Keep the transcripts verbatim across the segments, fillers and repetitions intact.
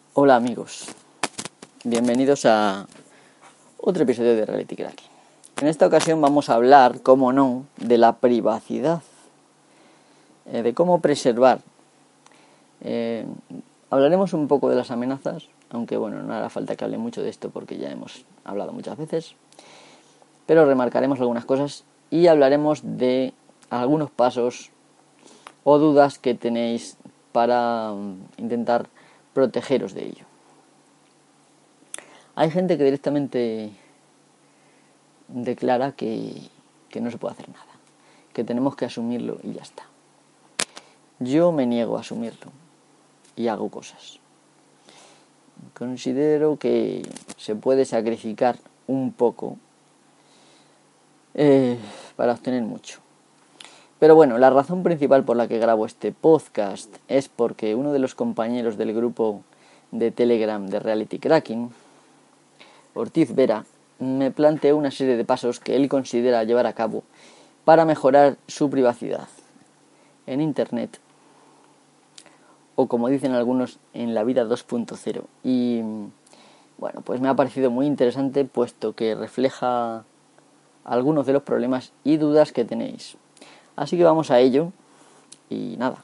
Hola amigos, bienvenidos a otro episodio de Reality Cracking. En esta ocasión vamos a hablar, como no, de la privacidad, eh, de cómo preservar. Eh, hablaremos un poco de las amenazas, aunque bueno, no hará falta que hable mucho de esto porque ya hemos hablado muchas veces, pero remarcaremos algunas cosas y hablaremos de algunos pasos o dudas que tenéis para um, intentar protegeros de ello. Hay gente que directamente declara que, que no se puede hacer nada, que tenemos que asumirlo y ya está. Yo me niego a asumirlo y hago cosas. Considero que se puede sacrificar un poco eh, para obtener mucho. Pero bueno, la razón principal por la que grabo este podcast es porque uno de los compañeros del grupo de Telegram de Reality Cracking, Ortiz Vera, me planteó una serie de pasos que él considera llevar a cabo para mejorar su privacidad en Internet, o como dicen algunos, en la vida dos punto cero. Y bueno, pues me ha parecido muy interesante, puesto que refleja algunos de los problemas y dudas que tenéis. Así que vamos a ello. Y nada,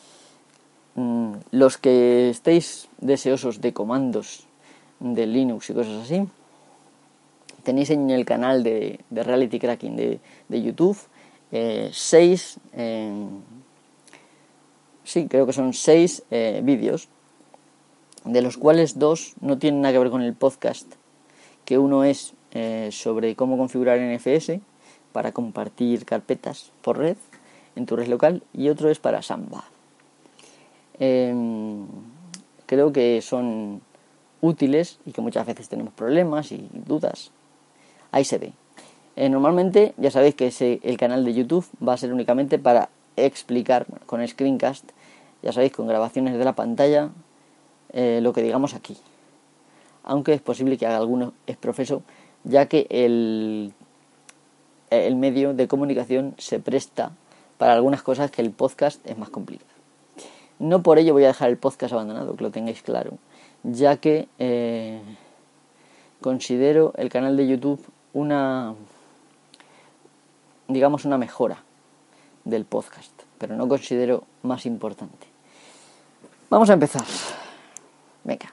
los que estéis deseosos de comandos de Linux y cosas así, tenéis en el canal de, de Reality Cracking de, de YouTube eh, seis, eh, sí, creo que son seis eh, vídeos, de los cuales dos no tienen nada que ver con el podcast, que uno es eh, sobre cómo configurar N F S para compartir carpetas por red en tu red local, y otro es para Samba. Eh, creo que son útiles y que muchas veces tenemos problemas y dudas. Ahí se ve. Eh, normalmente ya sabéis que ese, el canal de YouTube va a ser únicamente para explicar con screencast, ya sabéis, con grabaciones de la pantalla, eh, lo que digamos aquí. Aunque es posible que haga alguno exprofeso, ya que el, el medio de comunicación se presta para algunas cosas que el podcast es más complicado. No por ello voy a dejar el podcast abandonado, que lo tengáis claro, ya que eh, considero el canal de YouTube una, digamos, una mejora del podcast, pero no considero más importante. Vamos a empezar. Venga.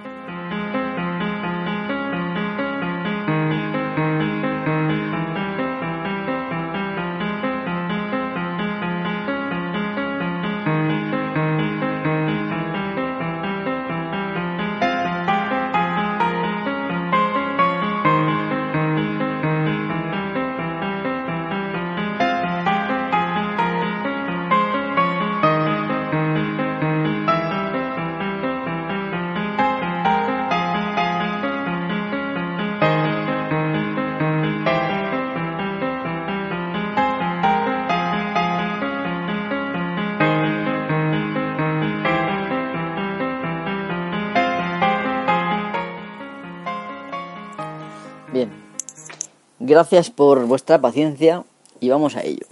Bien, gracias por vuestra paciencia y vamos a ello.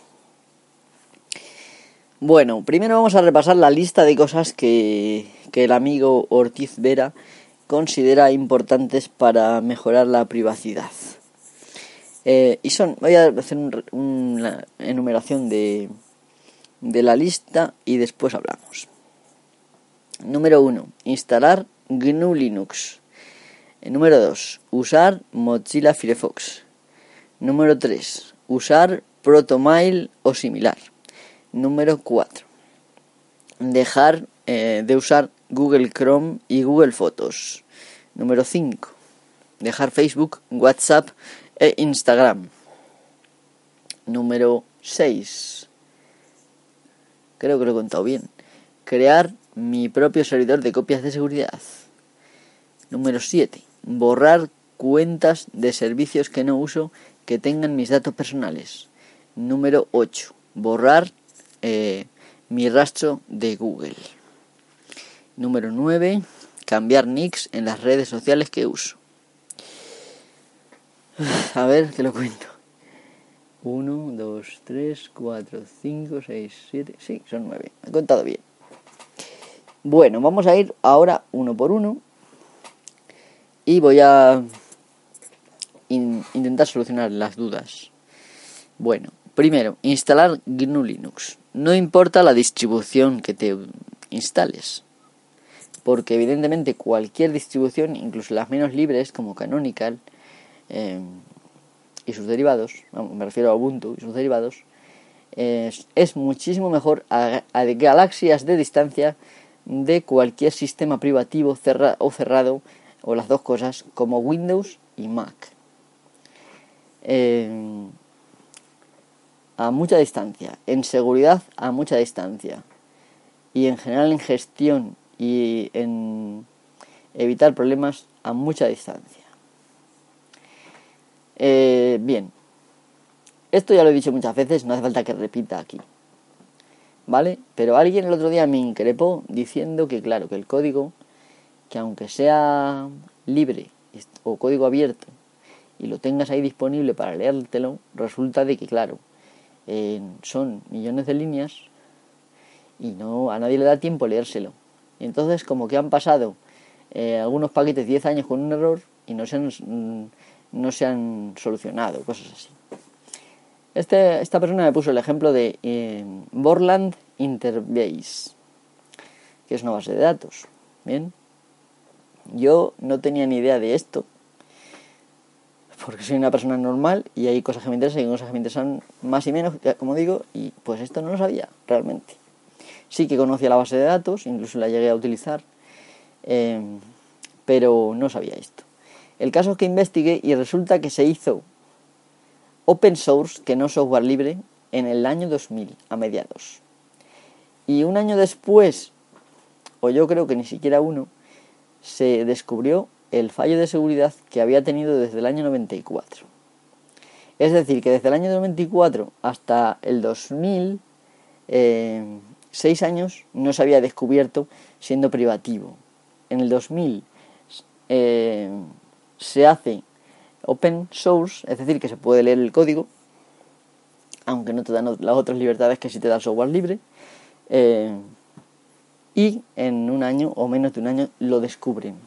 Bueno, primero vamos a repasar la lista de cosas que, que el amigo Ortiz Vera considera importantes para mejorar la privacidad. Eh, y son, voy a hacer un, una enumeración de, de la lista y después hablamos. Número uno, instalar G N U Linux. Número dos, usar Mozilla Firefox. Número tres, usar Protomail o similar. Número cuatro, dejar eh, de usar Google Chrome y Google Fotos. Número cinco, dejar Facebook, WhatsApp e Instagram. Número seis, creo que lo he contado bien, crear mi propio servidor de copias de seguridad. Número siete, borrar cuentas de servicios que no uso que tengan mis datos personales. Número ocho, borrar eh, mi rastro de Google. Número nueve, cambiar nicks en las redes sociales que uso. A ver, te lo cuento. uno, dos, tres, cuatro, cinco, seis, siete... Sí, son nueve. He contado bien. Bueno, vamos a ir ahora uno por uno y voy a in- intentar solucionar las dudas. Bueno, primero, instalar G N U Linux. No importa la distribución que te instales, porque evidentemente cualquier distribución, incluso las menos libres como Canonical eh, y sus derivados, me refiero a Ubuntu y sus derivados, eh, es muchísimo mejor a, a galaxias de distancia de cualquier sistema privativo cerra, o cerrado, o las dos cosas, como Windows y Mac. Eh, a mucha distancia, en seguridad a mucha distancia, y en general en gestión y en evitar problemas a mucha distancia. Eh, bien, esto ya lo he dicho muchas veces, no hace falta que repita aquí, ¿vale? Pero alguien el otro día me increpó diciendo que, claro, que el código, que aunque sea libre o código abierto y lo tengas ahí disponible para leértelo, resulta de que, claro, eh, son millones de líneas y no a nadie le da tiempo leérselo. Y entonces como que han pasado eh, algunos paquetes diez años con un error y no se han, no se han solucionado, cosas así. Este, esta persona me puso el ejemplo de eh, Borland Interbase, que es una base de datos. Bien, yo no tenía ni idea de esto, porque soy una persona normal y hay cosas que me interesan y hay cosas que me interesan más y menos, como digo, y pues esto no lo sabía realmente. Sí que conocía la base de datos, incluso la llegué a utilizar, eh, pero no sabía esto. El caso es que investigué y resulta que se hizo open source, que no software libre, en el año dos mil, a mediados. Y un año después, o yo creo que ni siquiera uno, se descubrió el fallo de seguridad que había tenido desde el año noventa y cuatro. Es decir, que desde el año noventa y cuatro hasta el dos mil, eh, seis años no se había descubierto siendo privativo. En el dos mil eh, se hace open source, es decir, que se puede leer el código, aunque no te dan las otras libertades que sí te da el software libre, eh, y en un año o menos de un año lo descubren.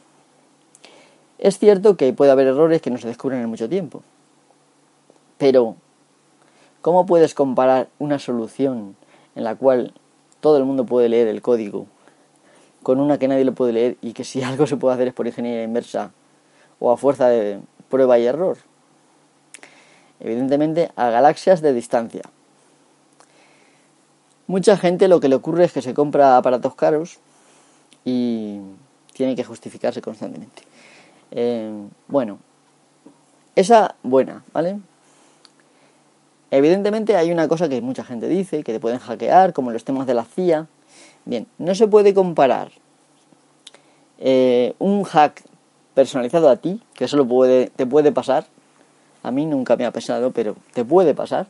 Es cierto que puede haber errores que no se descubren en mucho tiempo, pero ¿cómo puedes comparar una solución en la cual todo el mundo puede leer el código con una que nadie lo puede leer y que si algo se puede hacer es por ingeniería inversa o a fuerza de prueba y error? Evidentemente a galaxias de distancia. Mucha gente lo que le ocurre es que se compra aparatos caros y tiene que justificarse constantemente. Eh, bueno, esa buena, ¿vale? Evidentemente hay una cosa que mucha gente dice, que te pueden hackear, como los temas de la C I A. Bien, no se puede comparar eh, un hack personalizado a ti, que eso lo puede, te puede pasar. A mí nunca me ha pasado, pero te puede pasar,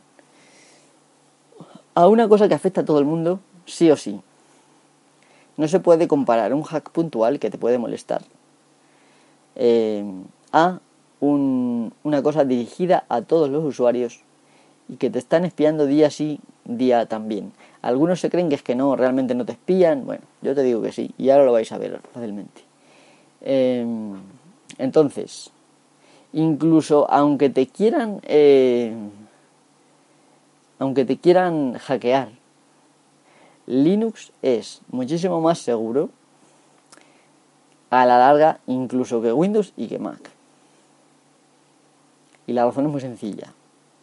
a una cosa que afecta a todo el mundo, sí o sí. No se puede comparar un hack puntual que te puede molestar eh, a un, una cosa dirigida a todos los usuarios y que te están espiando día sí, día también. Algunos se creen que es que no, realmente no te espían. Bueno, yo te digo que sí, y ahora lo vais a ver fácilmente. Eh, entonces, incluso aunque te quieran, eh, aunque te quieran hackear, Linux es muchísimo más seguro a la larga incluso que Windows y que Mac. Y la razón es muy sencilla.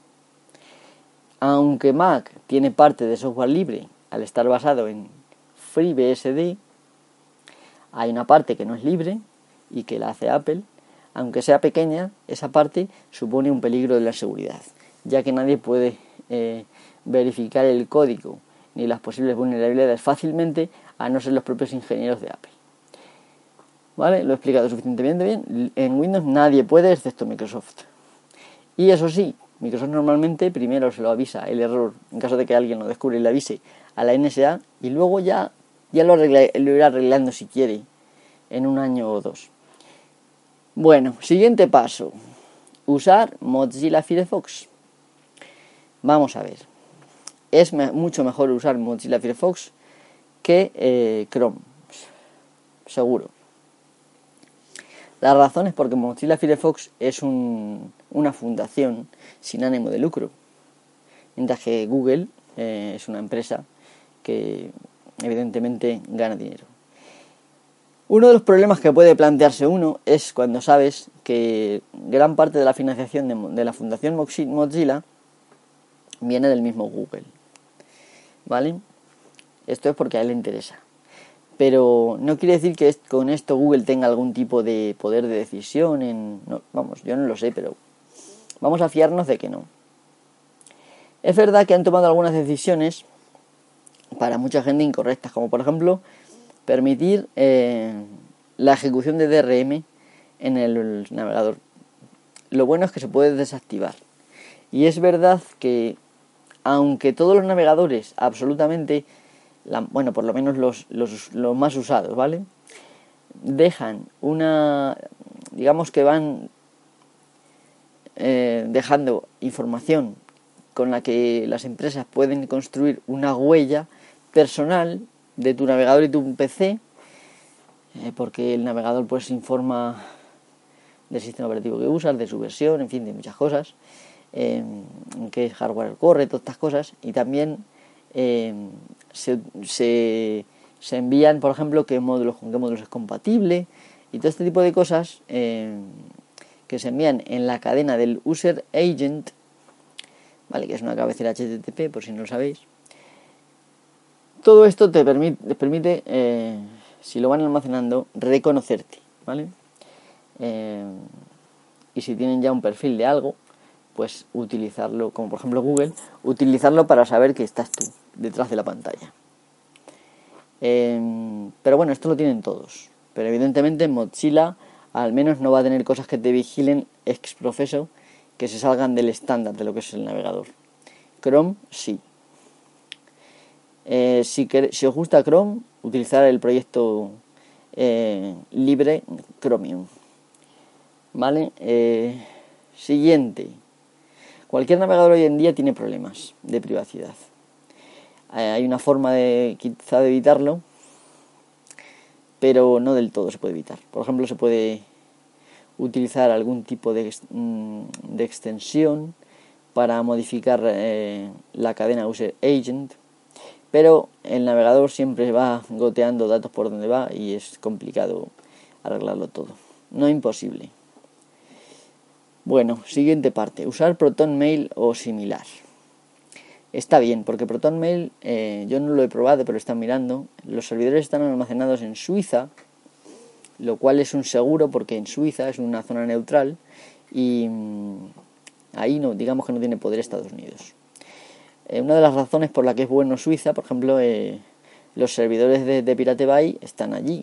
Aunque Mac tiene parte de software libre al estar basado en FreeBSD, hay una parte que no es libre y que la hace Apple. Aunque sea pequeña, esa parte supone un peligro de la seguridad, ya que nadie puede eh, verificar el código ni las posibles vulnerabilidades fácilmente, a no ser los propios ingenieros de Apple. ¿Vale? Lo he explicado suficientemente bien. En Windows nadie puede, excepto Microsoft. Y eso sí, Microsoft normalmente primero se lo avisa el error, en caso de que alguien lo descubra y le avise, a la N S A, y luego ya, ya lo, arregla, lo irá arreglando si quiere, en un año o dos. Bueno, siguiente paso. Usar Mozilla Firefox. Vamos a ver. Es me- mucho mejor usar Mozilla Firefox que eh, Chrome. seguro. La razón es porque Mozilla Firefox es un, una fundación sin ánimo de lucro, mientras que Google eh, es una empresa que evidentemente gana dinero. Uno de los problemas que puede plantearse uno es cuando sabes que gran parte de la financiación de, de la Fundación Mozilla viene del mismo Google, ¿vale? Esto es porque a él le interesa. Pero no quiere decir que con esto Google tenga algún tipo de poder de decisión en... No, vamos, yo no lo sé, pero vamos a fiarnos de que no. Es verdad que han tomado algunas decisiones para mucha gente incorrectas, como por ejemplo permitir eh, la ejecución de D R M en el navegador. Lo bueno es que se puede desactivar. Y es verdad que aunque todos los navegadores absolutamente... La, bueno, por lo menos los, los, los más usados, ¿vale? Dejan una... digamos que van eh, dejando información con la que las empresas pueden construir una huella personal de tu navegador y tu P C, eh, porque el navegador pues informa del sistema operativo que usas, de su versión, en fin, de muchas cosas, eh, en qué hardware corre, todas estas cosas, y también... Eh, se, se, se envían, por ejemplo, qué módulos, con qué módulos es compatible y todo este tipo de cosas eh, que se envían en la cadena del user agent, vale, que es una cabecera H T T P, por si no lo sabéis. Todo esto te permite, les permite, eh, si lo van almacenando, reconocerte, ¿vale? Eh, y si tienen ya un perfil de algo, pues utilizarlo, como por ejemplo Google, utilizarlo para saber que estás tú detrás de la pantalla. Eh, pero bueno, esto lo tienen todos. Pero evidentemente Mozilla al menos no va a tener cosas que te vigilen ex profeso que se salgan del estándar de lo que es el navegador. Chrome sí. Eh, si, que, si os gusta Chrome, utilizar el proyecto eh, libre Chromium. ¿Vale? Eh, siguiente. Cualquier navegador hoy en día tiene problemas de privacidad. Eh, hay una forma de quizá de evitarlo, pero no del todo se puede evitar. Por ejemplo, se puede utilizar algún tipo de, de extensión para modificar eh, la cadena user agent, pero el navegador siempre va goteando datos por donde va y es complicado arreglarlo todo. No imposible. Bueno, siguiente parte. Usar ProtonMail o similar. Está bien, porque ProtonMail, eh, yo no lo he probado, pero están mirando. Los servidores están almacenados en Suiza, lo cual es un seguro porque en Suiza es una zona neutral y mmm, ahí no, digamos que no tiene poder Estados Unidos. Eh, una de las razones por la que es bueno Suiza, por ejemplo, eh, los servidores de, de Pirate Bay están allí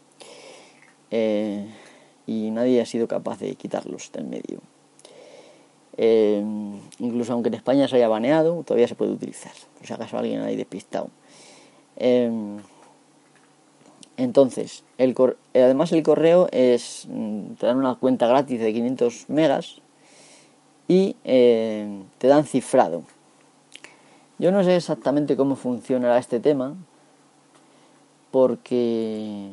eh, y nadie ha sido capaz de quitarlos del medio. Eh, incluso aunque en España se haya baneado, todavía se puede utilizar, por si acaso alguien ahí despistado. Eh, entonces, el cor- además el correo es, te dan una cuenta gratis de quinientos megas y eh, te dan cifrado. Yo no sé exactamente cómo funcionará este tema, porque...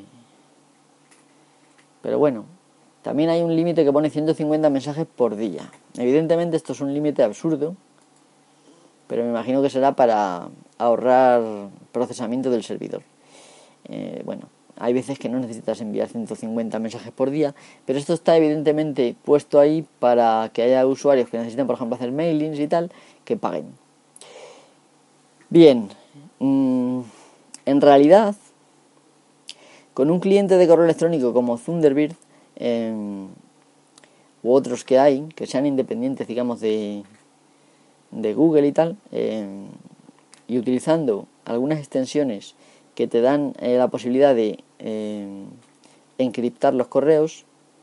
Pero bueno, también hay un límite que pone ciento cincuenta mensajes por día. Evidentemente esto es un límite absurdo, pero me imagino que será para ahorrar procesamiento del servidor. Eh, bueno, hay veces que no necesitas enviar ciento cincuenta mensajes por día, pero esto está evidentemente puesto ahí para que haya usuarios que necesiten, por ejemplo, hacer mailings y tal, que paguen. Bien, mmm, en realidad, con un cliente de correo electrónico como Thunderbird, eh, u otros que hay, que sean independientes, digamos, de, de Google y tal, eh, y utilizando algunas extensiones que te dan eh, la posibilidad de eh, encriptar los correos,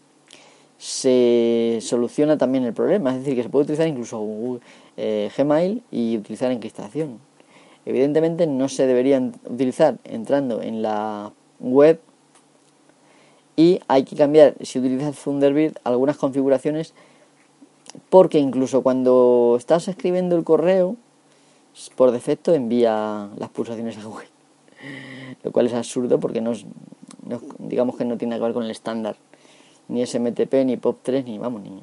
se soluciona también el problema. Es decir, que se puede utilizar incluso Google, eh, Gmail y utilizar encriptación. Evidentemente no se deberían utilizar entrando en la web y hay que cambiar, si utilizas Thunderbird, algunas configuraciones, porque incluso cuando estás escribiendo el correo, por defecto envía las pulsaciones a Google, lo cual es absurdo porque no es, no, digamos que no tiene que ver con el estándar, ni S M T P, ni P O P tres, ni vamos, ni...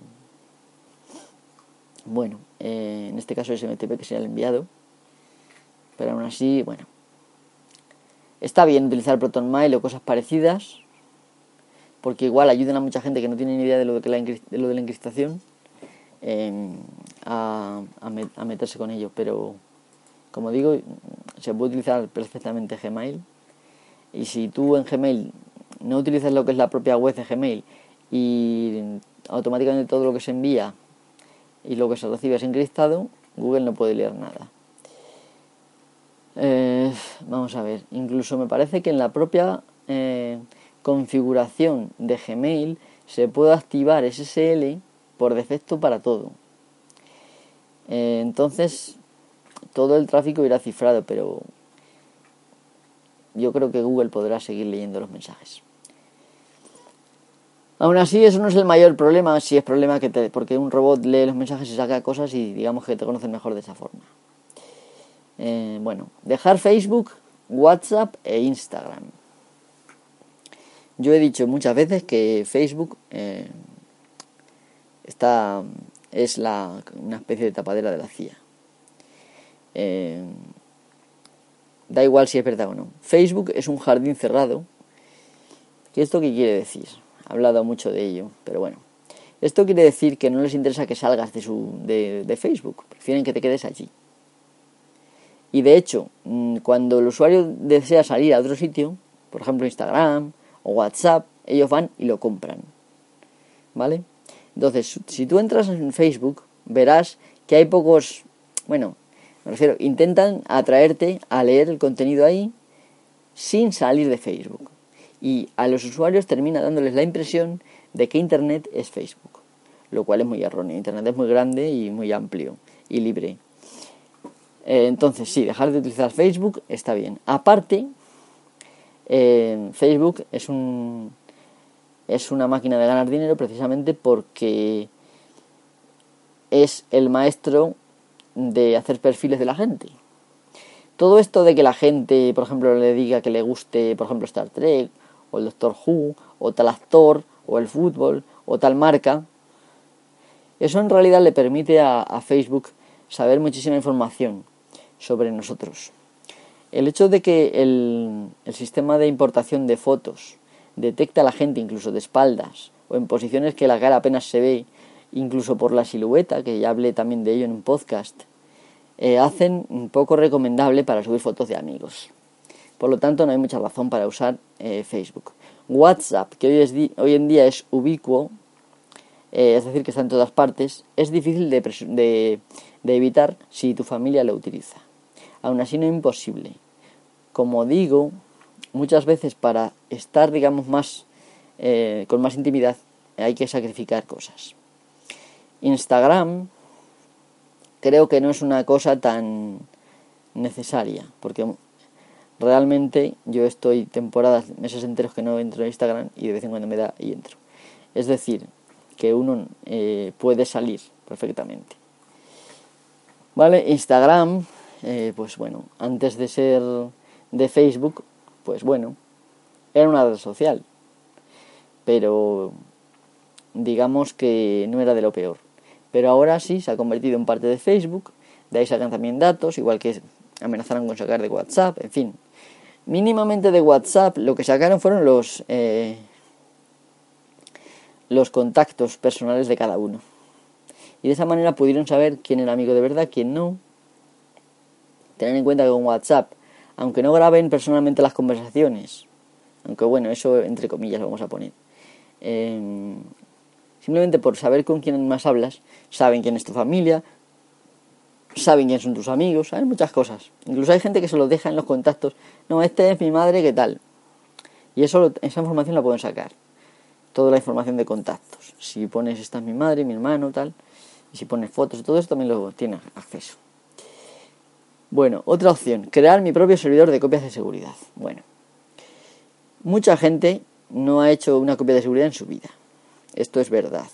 Bueno, eh, en este caso S M T P, que sería el enviado, pero aún así, bueno, está bien utilizar ProtonMail o cosas parecidas, porque igual ayudan a mucha gente que no tiene ni idea de lo de la, de, lo de la encriptación eh, a, a, met, a meterse con ello, pero como digo, se puede utilizar perfectamente Gmail, y si tú en Gmail no utilizas lo que es la propia web de Gmail y automáticamente todo lo que se envía y lo que se recibe es encriptado, Google no puede leer nada. Eh, vamos a ver, incluso me parece que en la propia eh, configuración de Gmail se puede activar S S L por defecto para todo. Eh, entonces todo el tráfico irá cifrado, pero yo creo que Google podrá seguir leyendo los mensajes. Aún así, eso no es el mayor problema, si es problema que te, porque un robot lee los mensajes y saca cosas y digamos que te conocen mejor de esa forma. Eh, bueno, dejar Facebook, WhatsApp e Instagram. Yo he dicho muchas veces que Facebook eh, está, es la, una especie de tapadera de la C I A. Eh, da igual si es verdad o no. Facebook es un jardín cerrado. ¿Y esto qué quiere decir? He hablado mucho de ello, pero bueno. Esto quiere decir que no les interesa que salgas de, su, de, de Facebook. Prefieren que te quedes allí. Y de hecho, cuando el usuario desea salir a otro sitio, por ejemplo Instagram o WhatsApp, ellos van y lo compran, ¿vale? Entonces, si tú entras en Facebook, verás que hay pocos, bueno, me refiero, intentan atraerte a leer el contenido ahí sin salir de Facebook. Y a los usuarios termina dándoles la impresión de que Internet es Facebook, lo cual es muy erróneo. Internet es muy grande y muy amplio y libre. Eh, entonces, sí, dejar de utilizar Facebook está bien. Aparte, eh, Facebook es un es una máquina de ganar dinero precisamente porque es el maestro de hacer perfiles de la gente. Todo esto de que la gente, por ejemplo, le diga que le guste, por ejemplo, Star Trek, o el Doctor Who, o tal actor, o el fútbol, o tal marca, eso en realidad le permite a, a Facebook saber muchísima información sobre nosotros. El hecho de que el, el sistema de importación de fotos detecta a la gente incluso de espaldas o en posiciones que la cara apenas se ve, incluso por la silueta, que ya hablé también de ello en un podcast, eh, hacen un poco recomendable para subir fotos de amigos. Por lo tanto, no hay mucha razón para usar eh, Facebook. WhatsApp, que hoy, es di- hoy en día es ubicuo, eh, es decir, que está en todas partes, es difícil de, pres- de, de evitar si tu familia lo utiliza. Aún así no es imposible. Como digo, muchas veces para estar, digamos, más eh, con más intimidad hay que sacrificar cosas. Instagram creo que no es una cosa tan necesaria, porque realmente yo estoy temporadas, meses enteros que no entro en Instagram y de vez en cuando me da y entro. Es decir, que uno eh, puede salir perfectamente. Vale, Instagram, eh, pues bueno, antes de ser de Facebook, pues bueno, era una red social, pero digamos que no era de lo peor. Pero ahora sí se ha convertido en parte de Facebook, de ahí sacan también datos, igual que amenazaron con sacar de WhatsApp, en fin. Mínimamente de WhatsApp lo que sacaron fueron los eh, los contactos personales de cada uno. Y de esa manera pudieron saber quién era amigo de verdad, quién no. Tener en cuenta que con WhatsApp, aunque no graben personalmente las conversaciones, aunque bueno, eso entre comillas lo vamos a poner, eh, simplemente por saber con quién más hablas, saben quién es tu familia, saben quién son tus amigos, saben muchas cosas. Incluso hay gente que se lo deja en los contactos. No, este es mi madre, ¿qué tal? Y eso, esa información la pueden sacar. Toda la información de contactos. Si pones esta es mi madre, mi hermano, tal. Y si pones fotos y todo eso también lo tienes acceso. Bueno, otra opción. Crear mi propio servidor de copias de seguridad. Bueno. Mucha gente no ha hecho una copia de seguridad en su vida. Esto es verdad.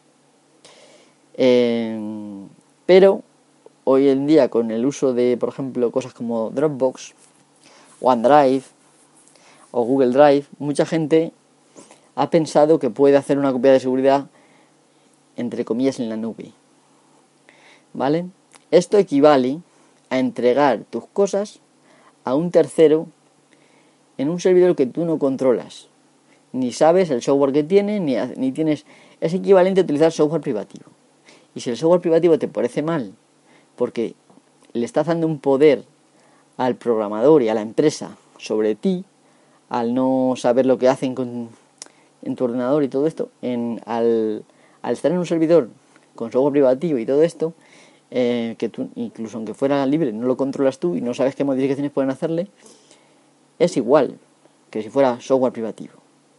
Eh, pero hoy en día con el uso de, por ejemplo, cosas como Dropbox, OneDrive o Google Drive, mucha gente ha pensado que puede hacer una copia de seguridad, entre comillas, en la nube. ¿Vale? Esto equivale a entregar tus cosas a un tercero en un servidor que tú no controlas. Ni sabes el software que tiene, ni, ni tienes... Es equivalente a utilizar software privativo. Y si el software privativo te parece mal, porque le estás dando un poder al programador y a la empresa sobre ti, al no saber lo que hacen con, en tu ordenador y todo esto, en, al, al estar en un servidor con software privativo y todo esto, eh, que tú, incluso aunque fuera libre, no lo controlas tú y no sabes qué modificaciones pueden hacerle, es igual que si fuera software privativo.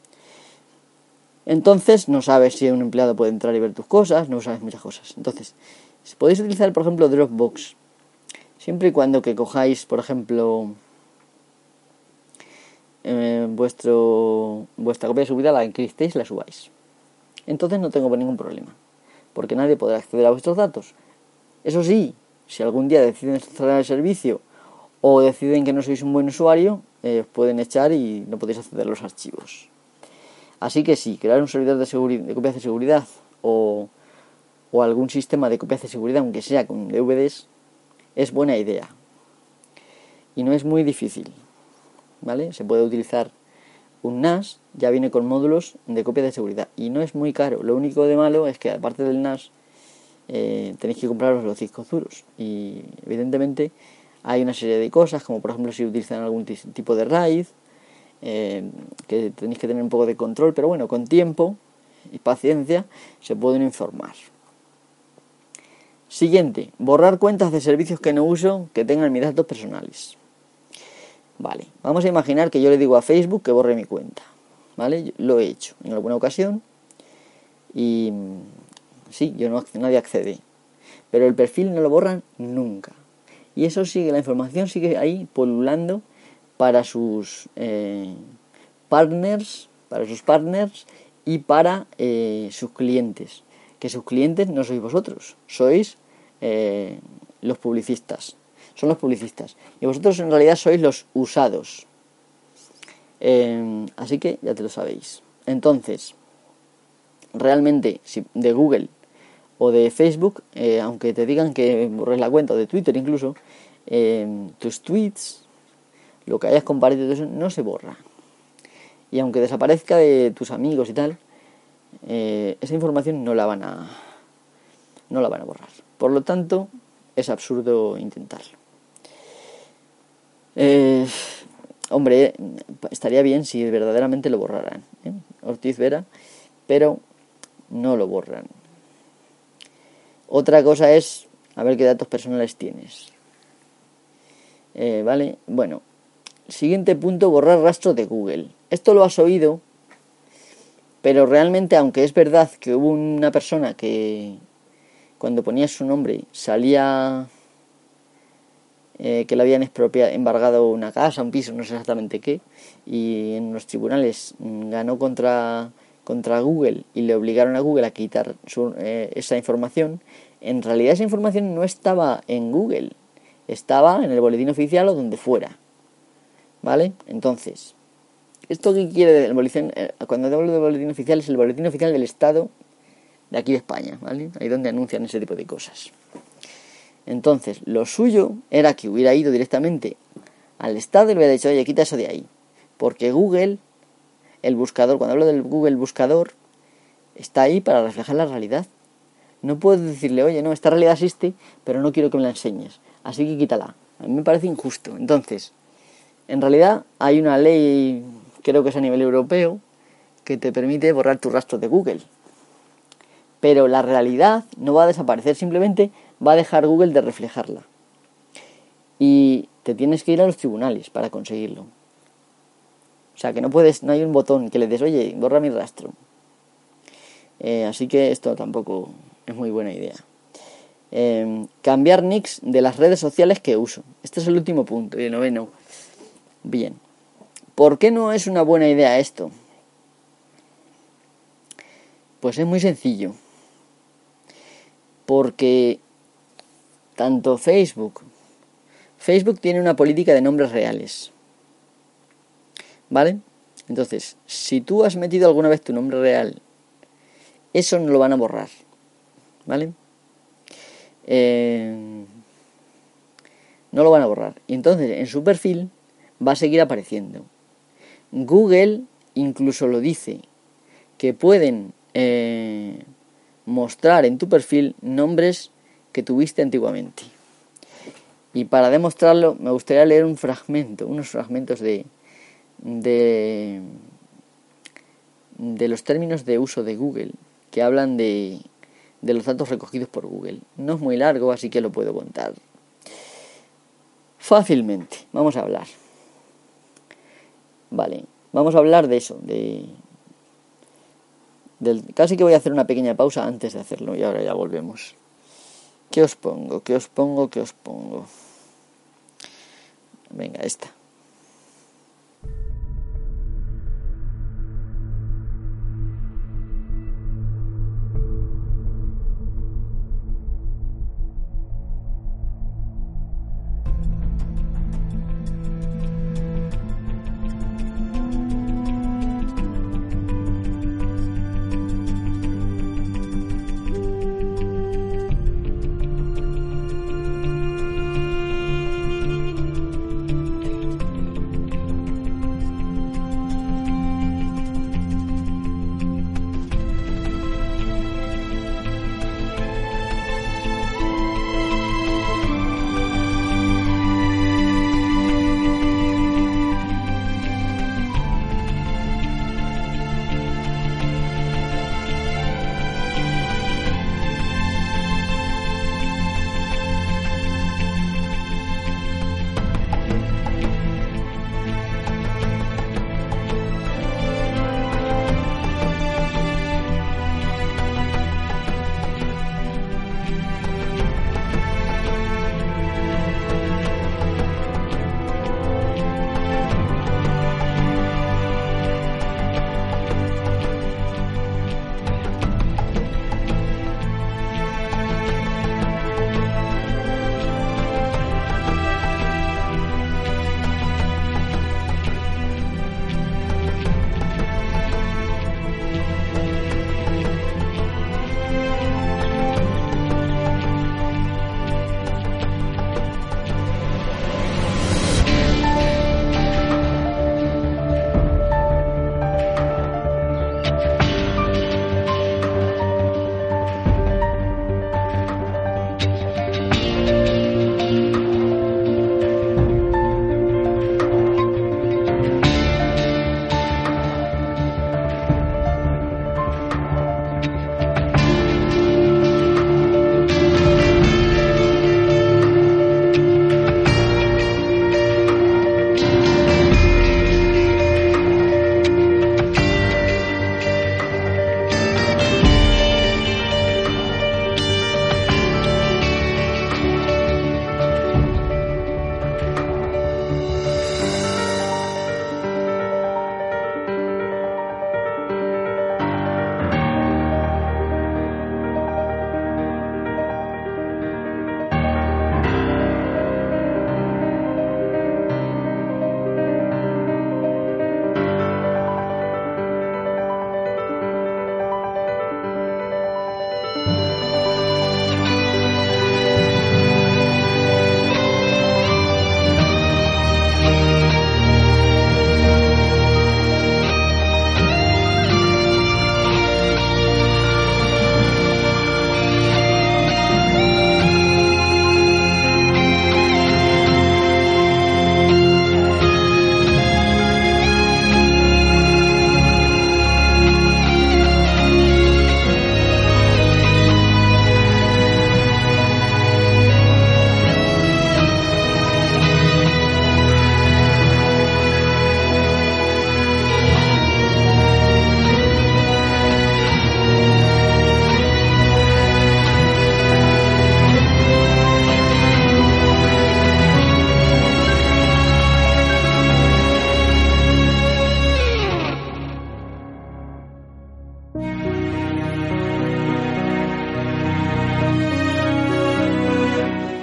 Entonces no sabes si un empleado puede entrar y ver tus cosas, no sabes muchas cosas. Entonces, si podéis utilizar, por ejemplo, Dropbox, siempre y cuando que cojáis, por ejemplo, eh, vuestro vuestra copia de seguridad, la encriptéis y la subáis. Entonces no tengo ningún problema, porque nadie podrá acceder a vuestros datos. Eso sí, si algún día deciden cerrar el servicio o deciden que no sois un buen usuario, eh, os pueden echar y no podéis acceder a los archivos. Así que sí, crear un servidor de, seguri- de copias de seguridad o, o algún sistema de copias de seguridad, aunque sea con D V Ds, es buena idea. Y no es muy difícil, ¿vale? Se puede utilizar un N A S, ya viene con módulos de copia de seguridad. Y no es muy caro. Lo único de malo es que aparte del N A S, eh, tenéis que compraros los discos duros. Y evidentemente hay una serie de cosas, como por ejemplo si utilizan algún t- tipo de RAID, Eh, que tenéis que tener un poco de control, pero bueno, con tiempo y paciencia se pueden informar. Siguiente, borrar cuentas de servicios que no uso que tengan mis datos personales. Vale, vamos a imaginar que yo le digo a Facebook que borre mi cuenta. Vale, yo lo he hecho en alguna ocasión y sí, yo no, nadie accede, pero el perfil no lo borran nunca. Y eso sigue, la información sigue ahí pululando para sus eh, partners, para sus partners y para eh, sus clientes. Que sus clientes no sois vosotros, sois eh, los publicistas. Son los publicistas. Y vosotros en realidad sois los usados. Eh, así que ya te lo sabéis. Entonces, realmente, si de Google o de Facebook, eh, aunque te digan que borres la cuenta, o de Twitter incluso, eh, tus tweets, lo que hayas compartido, eso no se borra. Y aunque desaparezca de tus amigos y tal, eh, esa información no la van a no la van a borrar. Por lo tanto, es absurdo intentarlo. Eh, hombre, estaría bien si verdaderamente lo borraran, ¿eh? Ortiz Vera, pero no lo borran. Otra cosa es a ver qué datos personales tienes. Eh, vale, bueno. Siguiente punto, borrar rastro de Google. Esto lo has oído, pero realmente, aunque es verdad que hubo una persona que cuando ponías su nombre salía eh, que le habían expropiado, embargado una casa, un piso, no sé exactamente qué, y en los tribunales ganó contra, contra Google y le obligaron a Google a quitar su, eh, esa información. En realidad esa información no estaba en Google, estaba en el boletín oficial o donde fuera, ¿vale? Entonces, ¿esto qué quiere decir? El boletín, eh, cuando hablo de boletín oficial, es el boletín oficial del Estado de aquí de España, ¿vale? Ahí donde anuncian ese tipo de cosas. Entonces, lo suyo era que hubiera ido directamente al Estado y le hubiera dicho, oye, quita eso de ahí. Porque Google, el buscador, cuando hablo del Google buscador, está ahí para reflejar la realidad. No puedes decirle, oye, no, esta realidad existe, pero no quiero que me la enseñes, así que quítala. A mí me parece injusto. Entonces, en realidad hay una ley, creo que es a nivel europeo, que te permite borrar tu rastro de Google. Pero la realidad no va a desaparecer, simplemente va a dejar Google de reflejarla. Y te tienes que ir a los tribunales para conseguirlo. O sea, que no puedes, no hay un botón que le des, oye, borra mi rastro. Eh, así que esto tampoco es muy buena idea. Eh, cambiar nicks de las redes sociales que uso. Este es el último punto, y el noveno. Bien. ¿Por qué no es una buena idea esto? Pues es muy sencillo. Porque tanto Facebook, Facebook tiene una política de nombres reales, ¿vale? Entonces, si tú has metido alguna vez tu nombre real, eso no lo van a borrar, ¿vale? Eh, no lo van a borrar. Y entonces en su perfil va a seguir apareciendo. Google incluso lo dice, que pueden eh, mostrar en tu perfil nombres que tuviste antiguamente. Y para demostrarlo me gustaría leer un fragmento, unos fragmentos de, de, de los términos de uso de Google, que hablan de, de los datos recogidos por Google. No es muy largo, así que lo puedo contar fácilmente. Vamos a hablar. Vale, vamos a hablar de eso, de... Del, casi que voy a hacer una pequeña pausa antes de hacerlo y ahora ya volvemos. ¿Qué os pongo? ¿Qué os pongo? ¿Qué os pongo? Venga, esta.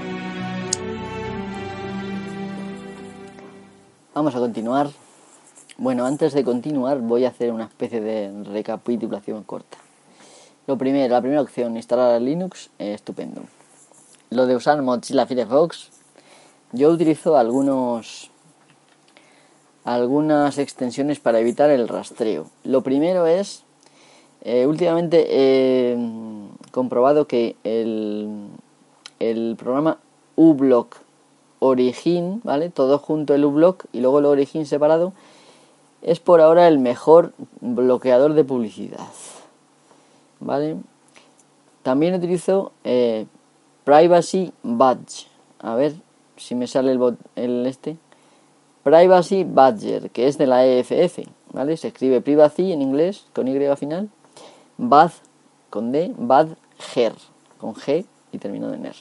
Vamos a continuar Bueno, antes de continuar voy a hacer una especie de recapitulación corta. Lo primero, la primera opción, instalar Linux, eh, estupendo. Lo de usar Mozilla Firefox, yo utilizo algunos algunas extensiones para evitar el rastreo. Lo primero es, eh, últimamente he comprobado que el, el programa uBlock Origin, ¿vale? Todo junto el uBlock y luego el Origin separado, es por ahora el mejor bloqueador de publicidad, ¿vale? También utilizo eh, Privacy Badge. A ver si me sale el, bot, el este. Privacy Badger, que es de la E F F, ¿vale? Se escribe Privacy en inglés, con Y final. Bad, con D. Badger, con G y terminado en R.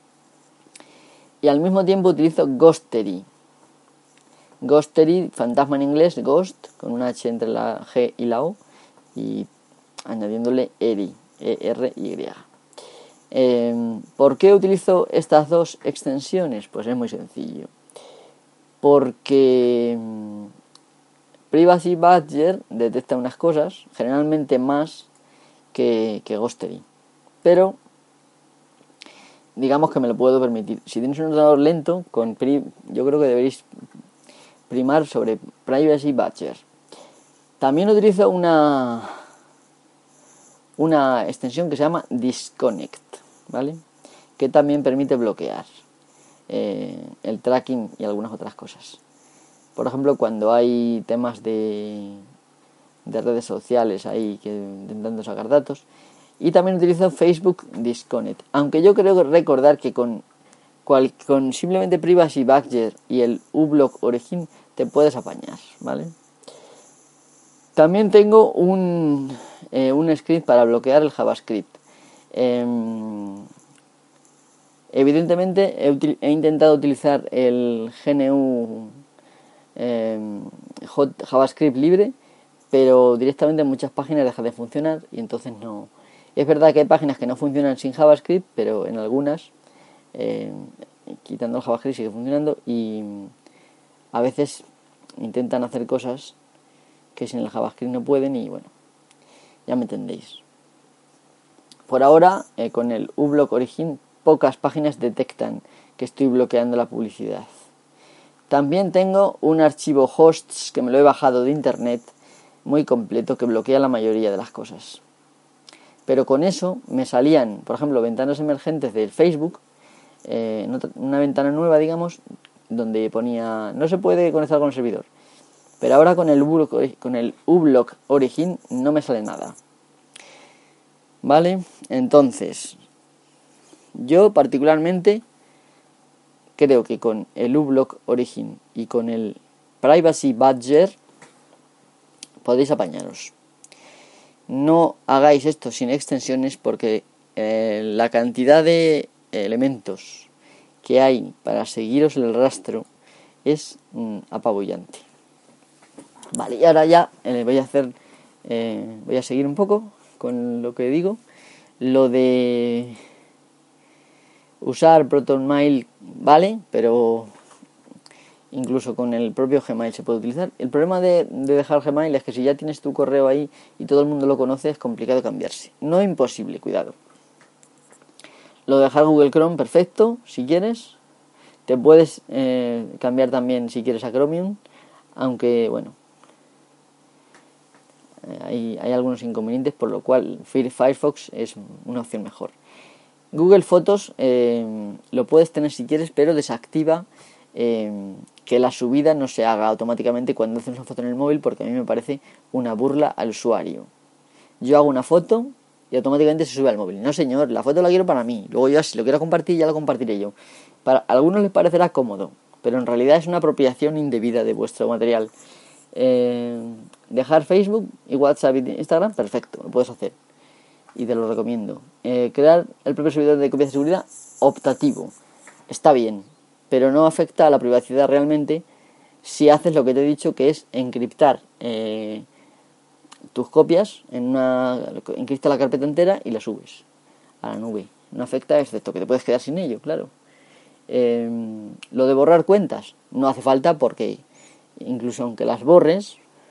Y al mismo tiempo utilizo Ghostery. Ghostery, fantasma en inglés, Ghost, con una H entre la G y la O, y añadiéndole Eri, E R Y. Eh, ¿Por qué utilizo estas dos extensiones? Pues es muy sencillo. Porque Privacy Badger detecta unas cosas, generalmente más que, que Ghostery. Pero digamos que me lo puedo permitir. Si tienes un ordenador lento, con pri- yo creo que deberéis primar sobre Privacy Badger. También utilizo una una extensión que se llama Disconnect, ¿vale? Que también permite bloquear eh, el tracking y algunas otras cosas. Por ejemplo, cuando hay temas de, de redes sociales ahí que intentando sacar datos. Y también utilizo Facebook Disconnect. Aunque yo creo que recordar que con, cual, con simplemente Privacy Badger y el uBlock Origin te puedes apañar, ¿vale? También tengo un, eh, un script para bloquear el JavaScript. Eh, evidentemente he, util- he intentado utilizar el G N U eh, JavaScript libre, pero directamente en muchas páginas deja de funcionar y entonces no. Es verdad que hay páginas que no funcionan sin JavaScript, pero en algunas, eh, quitando el JavaScript, sigue funcionando y a veces intentan hacer cosas que sin el JavaScript no pueden y bueno, ya me entendéis. Por ahora, eh, con el uBlock Origin, pocas páginas detectan que estoy bloqueando la publicidad. También tengo un archivo hosts que me lo he bajado de internet, muy completo, que bloquea la mayoría de las cosas. Pero con eso me salían, por ejemplo, ventanas emergentes del Facebook, eh, una ventana nueva, digamos, donde ponía no se puede conectar con el servidor. Pero ahora con el uBlock, con el uBlock Origin no me sale nada. ¿Vale? Entonces, yo particularmente creo que con el uBlock Origin y con el Privacy Badger podéis apañaros. No hagáis esto sin extensiones porque eh, la cantidad de elementos que hay para seguiros el rastro es mm, apabullante. Vale, y ahora ya eh, voy a hacer, eh, voy a seguir un poco con lo que digo. Lo de usar ProtonMail vale, pero incluso con el propio Gmail se puede utilizar. El problema de, de dejar Gmail es que si ya tienes tu correo ahí y todo el mundo lo conoce, es complicado cambiarse. No imposible, cuidado. Lo de dejar Google Chrome, perfecto, si quieres. Te puedes eh, cambiar también si quieres a Chromium, aunque bueno, eh, hay, hay algunos inconvenientes, por lo cual Firefox es una opción mejor. Google Fotos eh, lo puedes tener si quieres, pero desactiva eh, que la subida no se haga automáticamente cuando haces una foto en el móvil, porque a mí me parece una burla al usuario. Yo hago una foto y automáticamente se sube al móvil. No señor, la foto la quiero para mí. Luego yo si lo quiero compartir ya lo compartiré yo. Para algunos les parecerá cómodo, pero en realidad es una apropiación indebida de vuestro material. Eh, dejar Facebook y WhatsApp y Instagram, perfecto, lo puedes hacer. Y te lo recomiendo. Eh, crear el propio servidor de copias de seguridad, optativo. Está bien, pero no afecta a la privacidad realmente si haces lo que te he dicho, que es encriptar eh, tus copias en una encripta la carpeta entera y la subes a la nube. No afecta, excepto que te puedes quedar sin ello, claro. Eh, lo de borrar cuentas no hace falta porque incluso aunque las borres,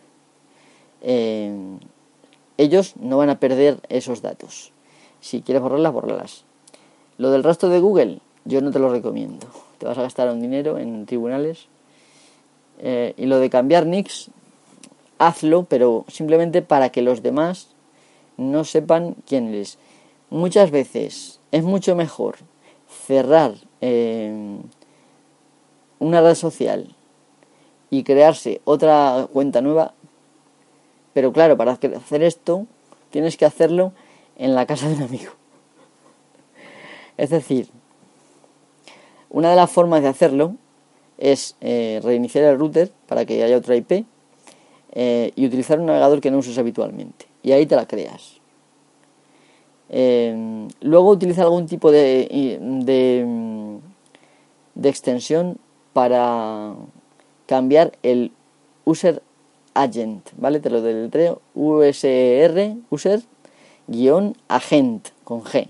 eh, ellos no van a perder esos datos. Si quieres borrarlas, borrarlas. Lo del rastro de Google, yo no te lo recomiendo. Te vas a gastar un dinero en tribunales. Eh, y lo de cambiar nicks, hazlo, pero simplemente para que los demás no sepan quién eres. Muchas veces es mucho mejor cerrar eh, una red social y crearse otra cuenta nueva, pero claro, para hacer esto tienes que hacerlo en la casa de un amigo. Es decir, una de las formas de hacerlo es eh, reiniciar el router para que haya otra I P eh, y utilizar un navegador que no uses habitualmente. Y ahí te la creas. Eh, luego utiliza algún tipo de, de, de extensión para cambiar el user agent, ¿vale? Te lo deletreo: U S R, user, guión, agent, con G.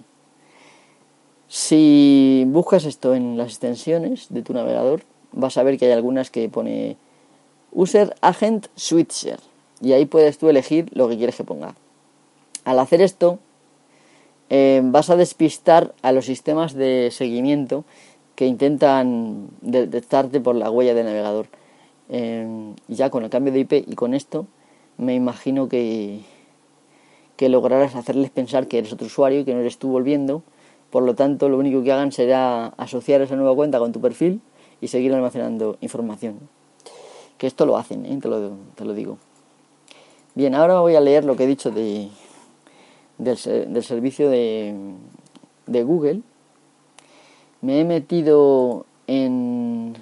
Si buscas esto en las extensiones de tu navegador, vas a ver que hay algunas que pone user agent switcher, y ahí puedes tú elegir lo que quieres que ponga. Al hacer esto, eh, vas a despistar a los sistemas de seguimiento que intentan detectarte por la huella del navegador. Eh, ya con el cambio de I P y con esto, me imagino que, que lograrás hacerles pensar que eres otro usuario y que no eres tú volviendo. Por lo tanto, lo único que hagan será asociar esa nueva cuenta con tu perfil y seguir almacenando información. Que esto lo hacen, ¿eh? te, lo, te lo digo. Bien, ahora voy a leer lo que he dicho de, del, del servicio de, de Google. Me he metido en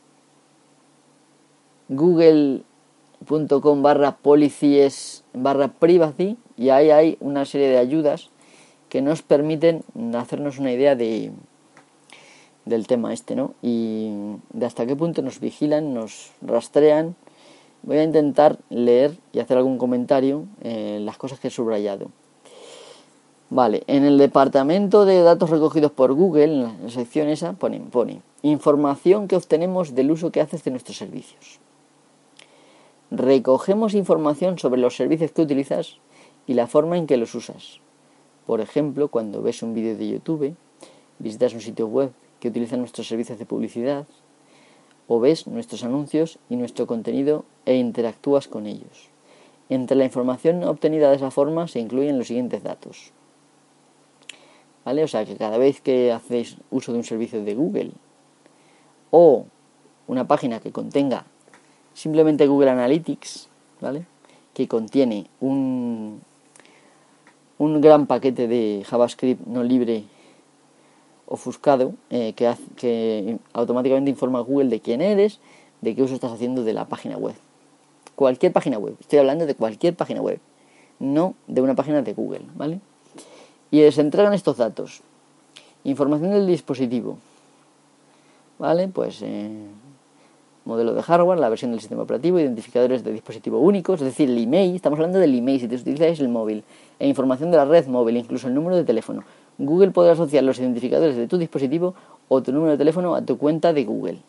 google punto com barra policies barra privacy y ahí hay una serie de ayudas que nos permiten hacernos una idea de del tema este, ¿no? Y de hasta qué punto nos vigilan, nos rastrean. Voy a intentar leer y hacer algún comentario en las cosas que he subrayado. Vale, en el departamento de datos recogidos por Google, en la sección esa, pone, pone información que obtenemos del uso que haces de nuestros servicios. Recogemos información sobre los servicios que utilizas y la forma en que los usas. Por ejemplo, cuando ves un vídeo de YouTube, visitas un sitio web que utiliza nuestros servicios de publicidad, o ves nuestros anuncios y nuestro contenido e interactúas con ellos. Entre la información obtenida de esa forma se incluyen los siguientes datos. ¿Vale? O sea que cada vez que hacéis uso de un servicio de Google o una página que contenga simplemente Google Analytics, ¿vale? Que contiene un, un gran paquete de JavaScript no libre ofuscado eh, que, hace, que automáticamente informa a Google de quién eres, de qué uso estás haciendo de la página web. Cualquier página web, estoy hablando de cualquier página web, no de una página de Google, ¿vale? Y se entregan estos datos. Información del dispositivo, ¿vale? Pues eh, modelo de hardware, la versión del sistema operativo, identificadores de dispositivo únicos, es decir, el email, estamos hablando del email si te utilizáis el móvil, e información de la red móvil, incluso el número de teléfono. Google podrá asociar los identificadores de tu dispositivo o tu número de teléfono a tu cuenta de Google.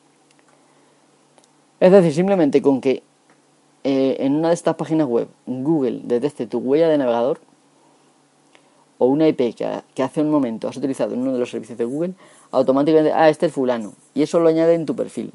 Es decir, simplemente con que eh, en una de estas páginas web Google detecte tu huella de navegador o una I P que, que hace un momento has utilizado en uno de los servicios de Google, automáticamente, ah, este es fulano, y eso lo añade en tu perfil.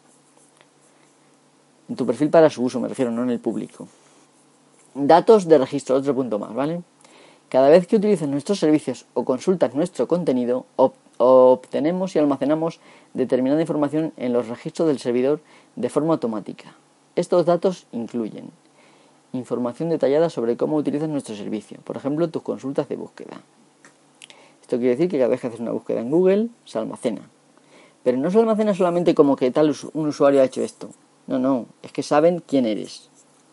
En tu perfil para su uso, me refiero, no en el público. Datos de registro, otro punto más, ¿vale? Cada vez que utilizas nuestros servicios o consultas nuestro contenido, ob- obtenemos y almacenamos determinada información en los registros del servidor de forma automática. Estos datos incluyen información detallada sobre cómo utilizas nuestro servicio, por ejemplo, tus consultas de búsqueda. Esto quiere decir que cada vez que haces una búsqueda en Google, se almacena. Pero no se almacena solamente como que tal un usuario ha hecho esto. No, no, es que saben quién eres.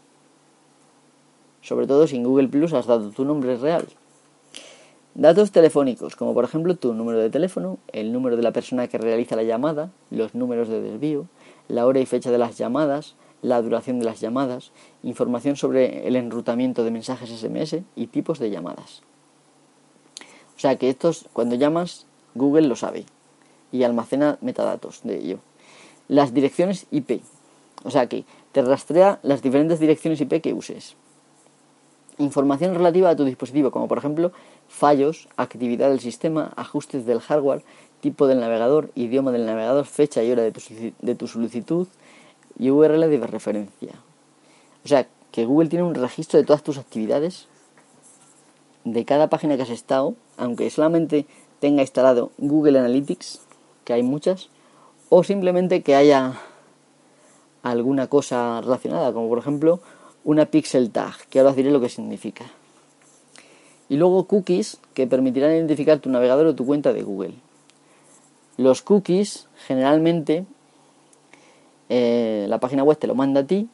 Sobre todo si en Google Plus has dado tu nombre real. Datos telefónicos, como por ejemplo tu número de teléfono, el número de la persona que realiza la llamada, los números de desvío, la hora y fecha de las llamadas, la duración de las llamadas, información sobre el enrutamiento de mensajes ese eme ese y tipos de llamadas. O sea que estos, cuando llamas, Google lo sabe y almacena metadatos de ello. Las direcciones I Pe, O sea que te rastrea las diferentes direcciones I P que uses. Información relativa a tu dispositivo, como por ejemplo fallos, actividad del sistema, ajustes del hardware, tipo del navegador, idioma del navegador, fecha y hora de tu, de tu solicitud y U R L de referencia. O sea que Google tiene un registro de todas tus actividades, de cada página que has estado, aunque solamente tenga instalado Google Analytics, que hay muchas, o simplemente que haya alguna cosa relacionada, como por ejemplo una pixel tag, que ahora os diré lo que significa. Y luego cookies, que permitirán identificar tu navegador o tu cuenta de Google. Los cookies, generalmente, eh, la página web te lo manda a ti,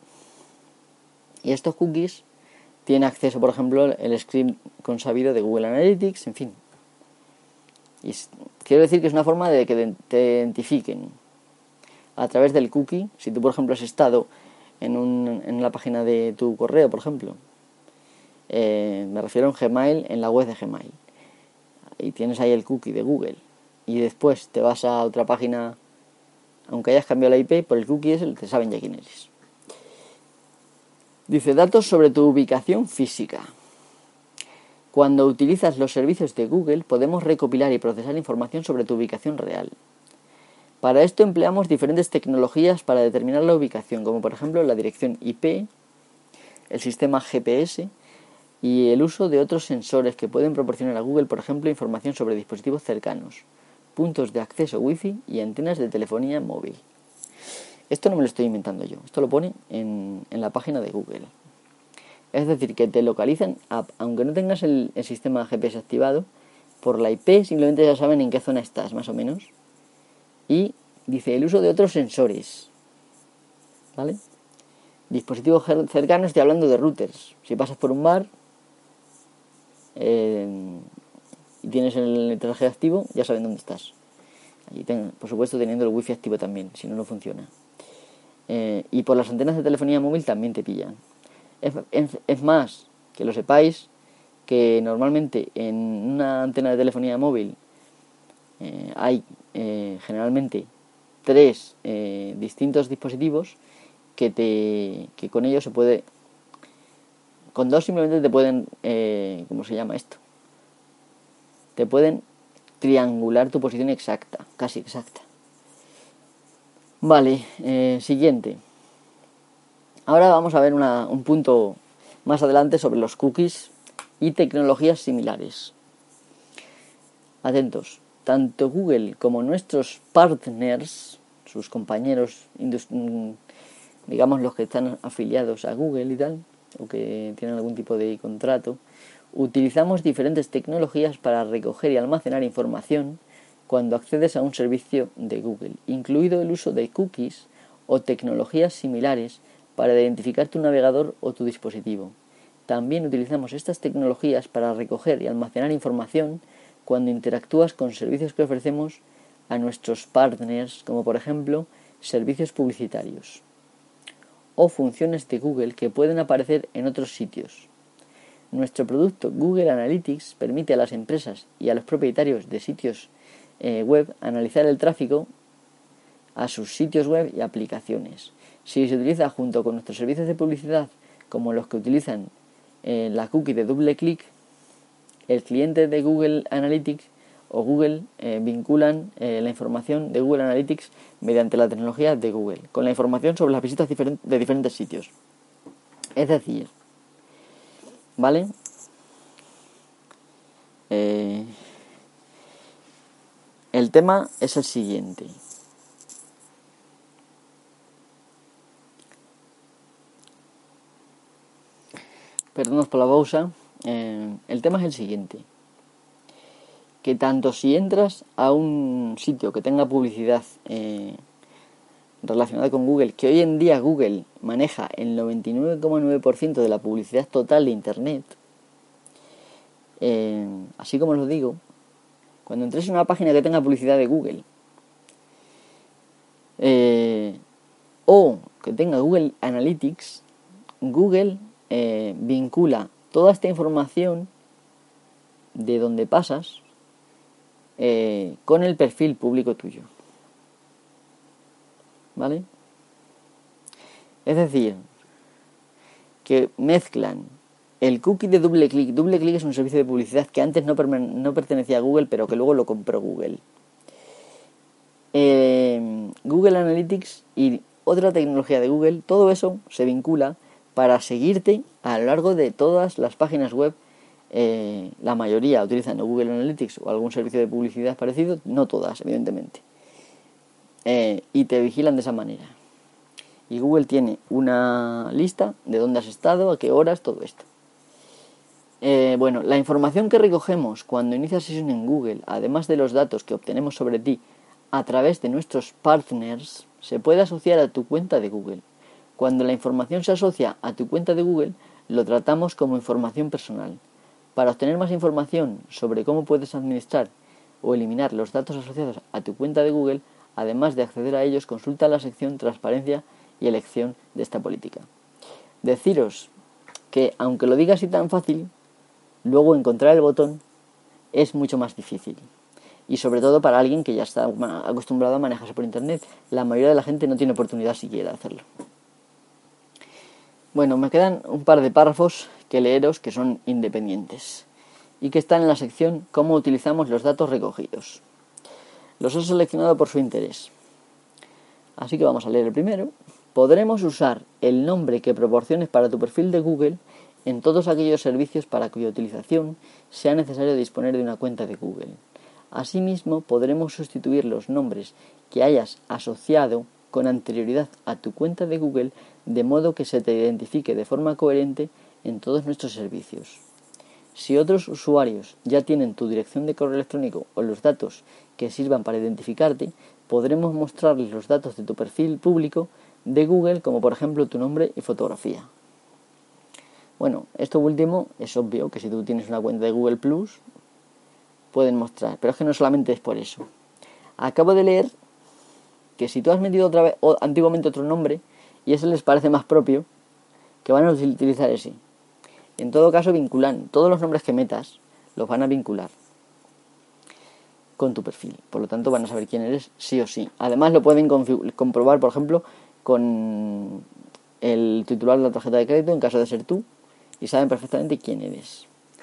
y estos cookies tienen acceso, por ejemplo, el script consabido de Google Analytics, en fin. Y quiero decir que es una forma de que te identifiquen a través del cookie. Si tú, por ejemplo, has estado en, un, en la página de tu correo, por ejemplo, eh, me refiero a un Gmail, en la web de Gmail, y tienes ahí el cookie de Google, y después te vas a otra página, aunque hayas cambiado la I P, por el cookie ese te saben ya quién eres. Dice, datos sobre tu ubicación física. Cuando utilizas los servicios de Google, podemos recopilar y procesar información sobre tu ubicación real. Para esto empleamos diferentes tecnologías para determinar la ubicación, como por ejemplo la dirección I P, el sistema G P S y el uso de otros sensores que pueden proporcionar a Google, por ejemplo, información sobre dispositivos cercanos, puntos de acceso Wi-Fi y antenas de telefonía móvil. Esto no me lo estoy inventando yo, esto lo pone en, en la página de Google. Es decir, que te localizan, aunque no tengas el, el sistema G P S activado, por la I P simplemente ya saben en qué zona estás, más o menos. Y dice el uso de otros sensores, ¿vale? Dispositivos cercanos, estoy hablando de routers. Si pasas por un bar eh, y tienes el traje activo, ya saben dónde estás. Y ten, por supuesto teniendo el wifi activo también, si no, no funciona. Eh, y por las antenas de telefonía móvil también te pillan. Es, es, es más, que lo sepáis, que normalmente en una antena de telefonía móvil eh, hay eh, generalmente tres eh, distintos dispositivos que te que con ellos se puede, con dos simplemente te pueden eh, ¿cómo se llama esto? Te pueden triangular tu posición exacta, casi exacta. Vale, eh, siguiente. Ahora vamos a ver una, un punto más adelante sobre los cookies y tecnologías similares. Atentos, tanto Google como nuestros partners, sus compañeros, digamos los que están afiliados a Google y tal, o que tienen algún tipo de contrato, utilizamos diferentes tecnologías para recoger y almacenar información cuando accedes a un servicio de Google, incluido el uso de cookies o tecnologías similares para identificar tu navegador o tu dispositivo. También utilizamos estas tecnologías para recoger y almacenar información cuando interactúas con servicios que ofrecemos a nuestros partners, como por ejemplo servicios publicitarios o funciones de Google que pueden aparecer en otros sitios. Nuestro producto Google Analytics permite a las empresas y a los propietarios de sitios eh, web analizar el tráfico a sus sitios web y aplicaciones. Si se utiliza junto con nuestros servicios de publicidad, como los que utilizan eh, la cookie de doble clic, el cliente de Google Analytics o Google eh, vinculan eh, la información de Google Analytics mediante la tecnología de Google con la información sobre las visitas diferent- de diferentes sitios. Es decir, ¿vale? Eh, el tema es el siguiente. Perdonad por la pausa. Eh, el tema es el siguiente. Que tanto si entras a un sitio que tenga publicidad eh, relacionada con Google, que hoy en día Google maneja el noventa y nueve coma nueve por ciento de la publicidad total de Internet, eh, así como os lo digo, cuando entres en una página que tenga publicidad de Google eh, o que tenga Google Analytics, Google eh, vincula toda esta información de donde pasas eh, con el perfil público tuyo, ¿vale? Es decir, que mezclan el cookie de DoubleClick. DoubleClick es un servicio de publicidad que antes no, per- no pertenecía a Google, pero que luego lo compró Google. Eh, Google Analytics y otra tecnología de Google, todo eso se vincula para seguirte a lo largo de todas las páginas web. Eh, la mayoría utilizan Google Analytics o algún servicio de publicidad parecido, no todas, evidentemente. Eh, y te vigilan de esa manera. Y Google tiene una lista de dónde has estado, a qué horas, todo esto. Eh, bueno, la información que recogemos cuando inicias sesión en Google, además de los datos que obtenemos sobre ti a través de nuestros partners, se puede asociar a tu cuenta de Google. Cuando la información se asocia a tu cuenta de Google, lo tratamos como información personal. Para obtener más información sobre cómo puedes administrar o eliminar los datos asociados a tu cuenta de Google, además de acceder a ellos, consulta la sección Transparencia y elección de esta política. Deciros que, aunque lo diga así tan fácil, luego encontrar el botón es mucho más difícil. Y sobre todo para alguien que ya está acostumbrado a manejarse por internet. La mayoría de la gente no tiene oportunidad siquiera de hacerlo. Bueno, me quedan un par de párrafos que leeros que son independientes y que están en la sección Cómo utilizamos los datos recogidos. Los he seleccionado por su interés. Así que vamos a leer el primero. Podremos usar el nombre que proporciones para tu perfil de Google en todos aquellos servicios para cuya utilización sea necesario disponer de una cuenta de Google. Asimismo, podremos sustituir los nombres que hayas asociado con anterioridad a tu cuenta de Google de modo que se te identifique de forma coherente en todos nuestros servicios. Si otros usuarios ya tienen tu dirección de correo electrónico o los datos que sirvan para identificarte, podremos mostrarles los datos de tu perfil público de Google, como por ejemplo tu nombre y fotografía. Bueno, esto último es obvio que si tú tienes una cuenta de Google Plus, pueden mostrar, pero es que no solamente es por eso. Acabo de leer que si tú has metido otra vez o antiguamente otro nombre y ese les parece más propio, que van a utilizar ese. En todo caso vinculan todos los nombres que metas, los van a vincular con tu perfil, por lo tanto van a saber quién eres sí o sí. Además lo pueden config- comprobar, por ejemplo, con el titular de la tarjeta de crédito en caso de ser tú, y saben perfectamente quién eres.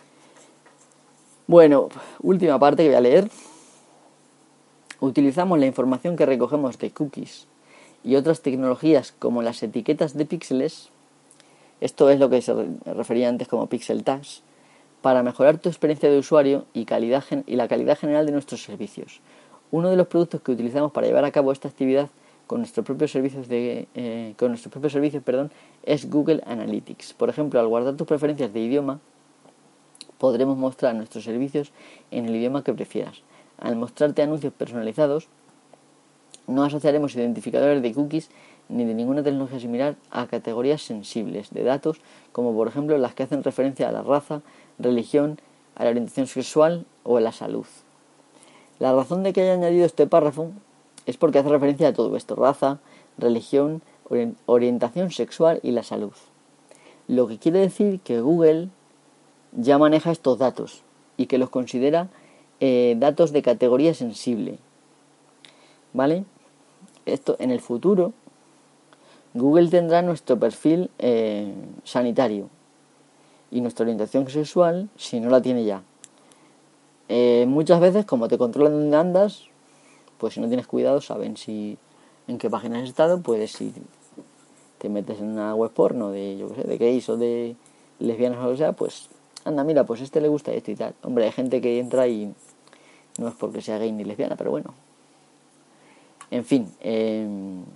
Bueno, última parte que voy a leer. Utilizamos la información que recogemos de cookies y otras tecnologías como las etiquetas de píxeles, esto es lo que se refería antes como pixel tags, para mejorar tu experiencia de usuario y, calidad, y la calidad general de nuestros servicios. Uno de los productos que utilizamos para llevar a cabo esta actividad con nuestros propios servicios de eh, con nuestros propios servicios, perdón, es Google Analytics. Por ejemplo, al guardar tus preferencias de idioma, podremos mostrar nuestros servicios en el idioma que prefieras. Al mostrarte anuncios personalizados, no asociaremos identificadores de cookies ni de ninguna tecnología similar a categorías sensibles de datos, como por ejemplo las que hacen referencia a la raza, religión, a la orientación sexual o a la salud. La razón de que haya añadido este párrafo es porque hace referencia a todo esto: raza, religión, orientación sexual y la salud. Lo que quiere decir que Google ya maneja estos datos y que los considera eh, datos de categoría sensible. ¿Vale? Esto en el futuro Google tendrá nuestro perfil eh, sanitario y nuestra orientación sexual si no la tiene ya. Eh, muchas veces, como te controlan dónde andas, pues si no tienes cuidado saben si en qué página has estado, pues si te metes en una web porno de yo qué sé, de gays o de lesbianas o lo que sea, pues anda, mira, pues a este le gusta esto y tal. Hombre, hay gente que entra y no es porque sea gay ni lesbiana, pero bueno. En fin, eh,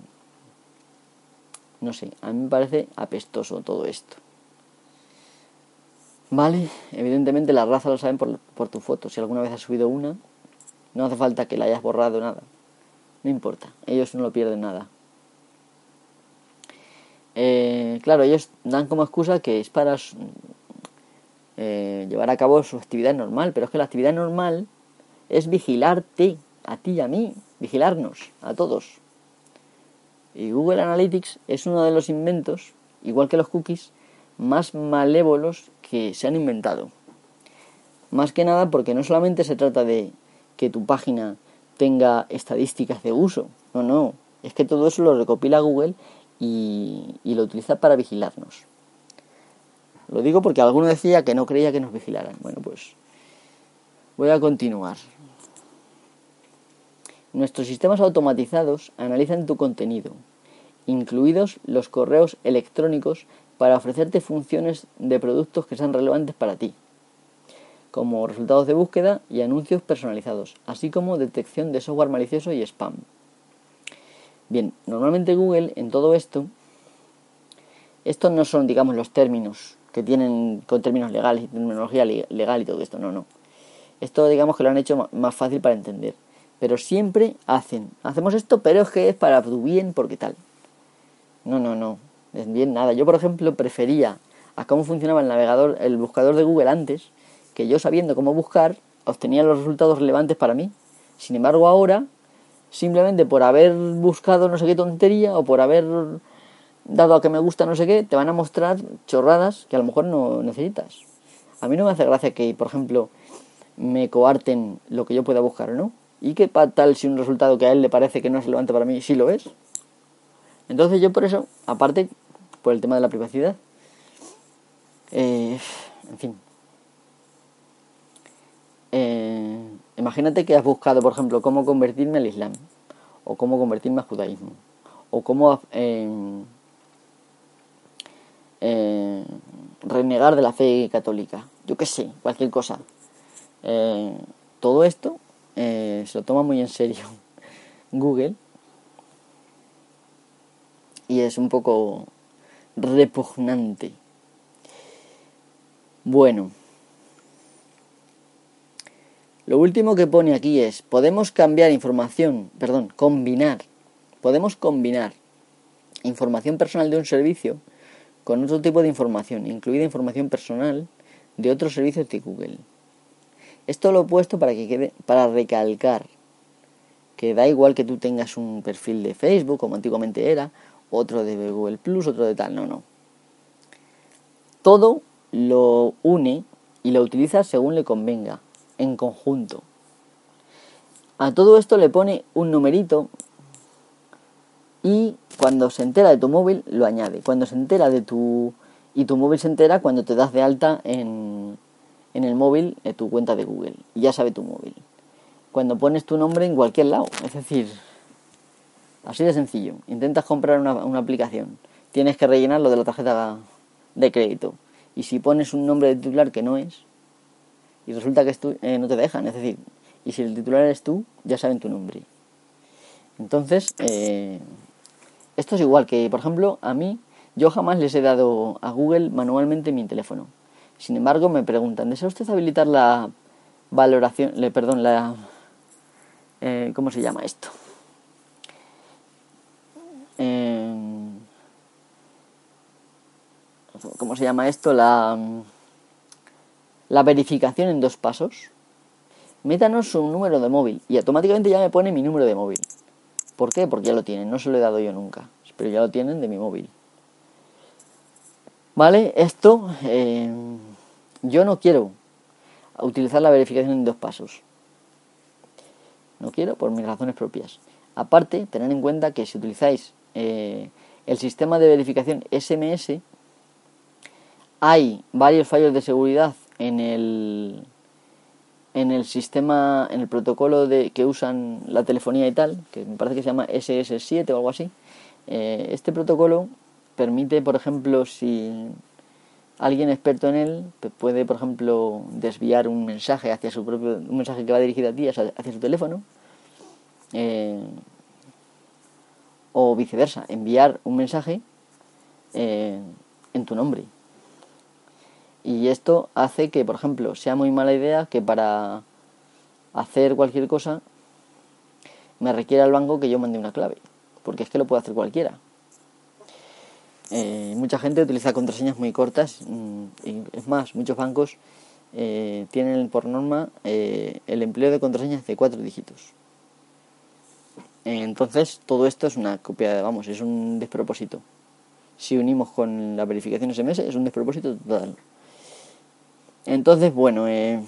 no sé, a mí me parece apestoso todo esto. Vale, evidentemente la raza lo saben por, por tu foto. Si alguna vez has subido una, no hace falta que la hayas borrado, nada. No importa, ellos no lo pierden nada. Eh, claro, ellos dan como excusa que es para eh, llevar a cabo su actividad normal, pero es que la actividad normal es vigilarte, a ti y a mí, vigilarnos, a todos. Y Google Analytics es uno de los inventos, igual que los cookies, más malévolos que se han inventado. Más que nada porque no solamente se trata de que tu página tenga estadísticas de uso, no, no, es que todo eso lo recopila Google y, y lo utiliza para vigilarnos. Lo digo porque alguno decía que no creía que nos vigilaran. Bueno, pues voy a continuar. Nuestros sistemas automatizados analizan tu contenido, incluidos los correos electrónicos, para ofrecerte funciones de productos que sean relevantes para ti, como resultados de búsqueda y anuncios personalizados, así como detección de software malicioso y spam. Bien, normalmente Google en todo esto, estos no son, digamos, los términos que tienen con términos legales y terminología legal y todo esto, no, no. Esto, digamos, que lo han hecho más fácil para entender. Pero siempre hacen, hacemos esto, pero es que es para tu bien, porque tal. No, no, no, es bien nada. Yo, por ejemplo, prefería a cómo funcionaba el navegador, el buscador de Google antes, que yo, sabiendo cómo buscar, obtenía los resultados relevantes para mí. Sin embargo, ahora, simplemente por haber buscado no sé qué tontería, o por haber dado a que me gusta no sé qué, te van a mostrar chorradas que a lo mejor no necesitas. A mí no me hace gracia que, por ejemplo, me coarten lo que yo pueda buscar, ¿no? ¿Y qué tal si un resultado que a él le parece que no es relevante para mí, sí lo es? Entonces yo por eso, aparte, por el tema de la privacidad, eh, en fin, eh, imagínate que has buscado, por ejemplo, cómo convertirme al Islam, o cómo convertirme al judaísmo, o cómo eh, eh, renegar de la fe católica, yo qué sé, cualquier cosa. Eh, todo esto eh, se lo toma muy en serio Google, y es un poco repugnante. Bueno, lo último que pone aquí es: podemos cambiar información, perdón, combinar, podemos combinar información personal de un servicio con otro tipo de información, incluida información personal de otros servicios de Google. Esto lo he puesto para que quede, para recalcar que da igual que tú tengas un perfil de Facebook, como antiguamente era, otro de Google Plus, otro de tal, no, no. Todo lo une y lo utiliza según le convenga, en conjunto. A todo esto le pone un numerito y cuando se entera de tu móvil lo añade. Cuando se entera de tu... y tu móvil se entera cuando te das de alta en, en el móvil, en tu cuenta de Google. Y ya sabe tu móvil. Cuando pones tu nombre en cualquier lado. Es decir, así de sencillo. Intentas comprar una, una aplicación. Tienes que rellenar lo de la tarjeta de crédito. Y si pones un nombre de titular que no es, y resulta que es tú, eh, no te dejan. Es decir, y si el titular eres tú, ya saben tu nombre. Entonces, eh, esto es igual que, por ejemplo, a mí, yo jamás les he dado a Google manualmente mi teléfono. Sin embargo, me preguntan: ¿desea usted habilitar la valoración, le, perdón, la... Eh, ¿cómo se llama esto? Eh, ¿Cómo se llama esto? La, la verificación en dos pasos. Métanos su número de móvil. Y automáticamente ya me pone mi número de móvil. ¿Por qué? Porque ya lo tienen. No se lo he dado yo nunca. Pero ya lo tienen de mi móvil. Vale, esto... Eh, yo no quiero utilizar la verificación en dos pasos. No quiero por mis razones propias. Aparte, tened en cuenta que si utilizáis eh, el sistema de verificación S M S, hay varios fallos de seguridad en el en el sistema, en el protocolo de que usan la telefonía y tal, que me parece que se llama S S siete o algo así. Eh, este protocolo permite, por ejemplo, si alguien experto en él puede, por ejemplo, desviar un mensaje hacia su propio, un mensaje que va dirigido a ti hacia, hacia su teléfono, eh, o viceversa, enviar un mensaje eh, en tu nombre. Y esto hace que, por ejemplo, sea muy mala idea que para hacer cualquier cosa me requiera el banco que yo mande una clave, porque es que lo puede hacer cualquiera. Eh, mucha gente utiliza contraseñas muy cortas, y es más, muchos bancos eh, tienen por norma eh, el empleo de contraseñas de cuatro dígitos. Eh, entonces todo esto es una copia, vamos, es un despropósito. Si unimos con la verificación S M S es un despropósito total. Entonces, bueno, eh,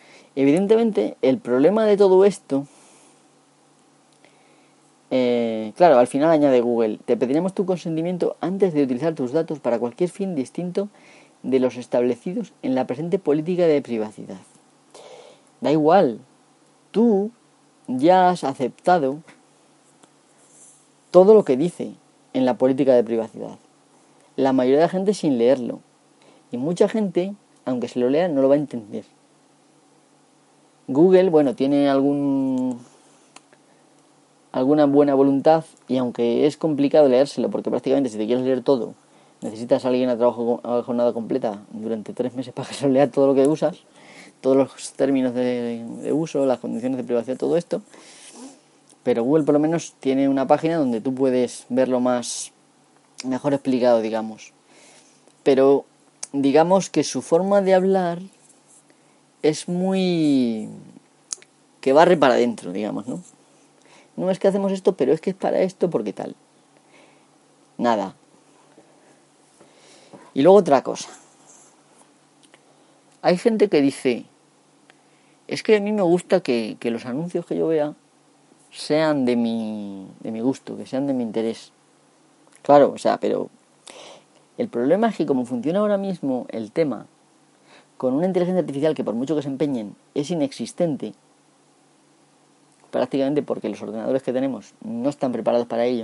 evidentemente el problema de todo esto eh, Eh, claro, al final añade Google, te pediremos tu consentimiento antes de utilizar tus datos para cualquier fin distinto de los establecidos en la presente política de privacidad. Da igual, tú ya has aceptado todo lo que dice en la política de privacidad. La mayoría de la gente sin leerlo. Y mucha gente, aunque se lo lea, no lo va a entender. Google, bueno, tiene algún alguna buena voluntad, y aunque es complicado leérselo, porque prácticamente si te quieres leer todo, necesitas a alguien a trabajo a jornada completa durante tres meses para que se lo lea todo lo que usas, todos los términos de, de uso, las condiciones de privacidad, todo esto. Pero Google por lo menos tiene una página donde tú puedes verlo más, mejor explicado, digamos. Pero digamos que su forma de hablar es muy... que barre para adentro, digamos, ¿no? No es que hacemos esto, pero es que es para esto, porque tal. Nada. Y luego otra cosa. Hay gente que dice, es que a mí me gusta que, que los anuncios que yo vea sean de mi, de mi gusto, que sean de mi interés. Claro, o sea, pero el problema es que como funciona ahora mismo el tema, con una inteligencia artificial que por mucho que se empeñen es inexistente, prácticamente porque los ordenadores que tenemos no están preparados para ello.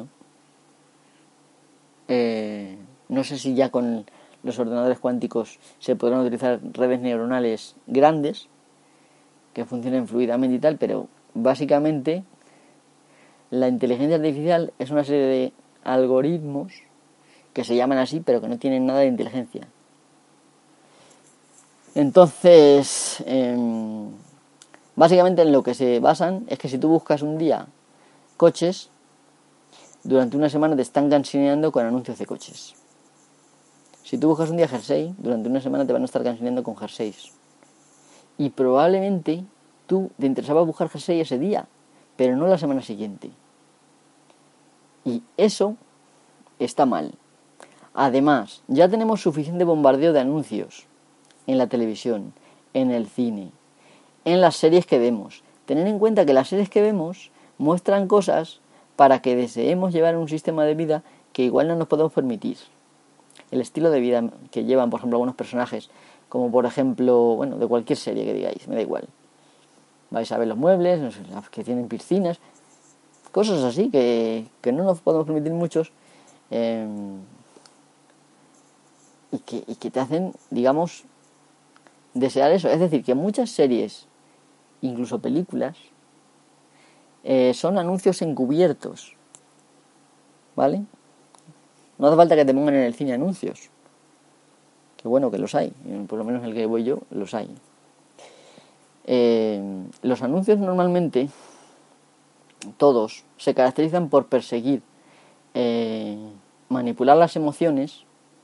Eh, no sé si ya con los ordenadores cuánticos se podrán utilizar redes neuronales grandes que funcionen fluidamente y tal, pero básicamente la inteligencia artificial es una serie de algoritmos que se llaman así, pero que no tienen nada de inteligencia. Entonces, eh, básicamente en lo que se basan es que si tú buscas un día coches, durante una semana te están cansineando con anuncios de coches. Si tú buscas un día jersey, durante una semana te van a estar cansineando con jerseys. Y probablemente tú te interesaba buscar jersey ese día, pero no la semana siguiente. Y eso está mal. Además, ya tenemos suficiente bombardeo de anuncios en la televisión, en el cine, en las series que vemos. Tened en cuenta que las series que vemos muestran cosas para que deseemos llevar un sistema de vida que igual no nos podemos permitir. El estilo de vida que llevan, por ejemplo, algunos personajes, como por ejemplo, bueno, de cualquier serie que digáis, me da igual. Vais a ver los muebles, no sé, que tienen piscinas, cosas así que, que no nos podemos permitir muchos, eh, y, que, y que te hacen, digamos, desear eso. Es decir, que muchas series, incluso películas, eh, son anuncios encubiertos, ¿vale? No hace falta que te pongan en el cine anuncios, que bueno, que los hay, por lo menos el que voy yo, los hay. Eh, los anuncios normalmente, todos, se caracterizan por perseguir, eh, manipular las emociones,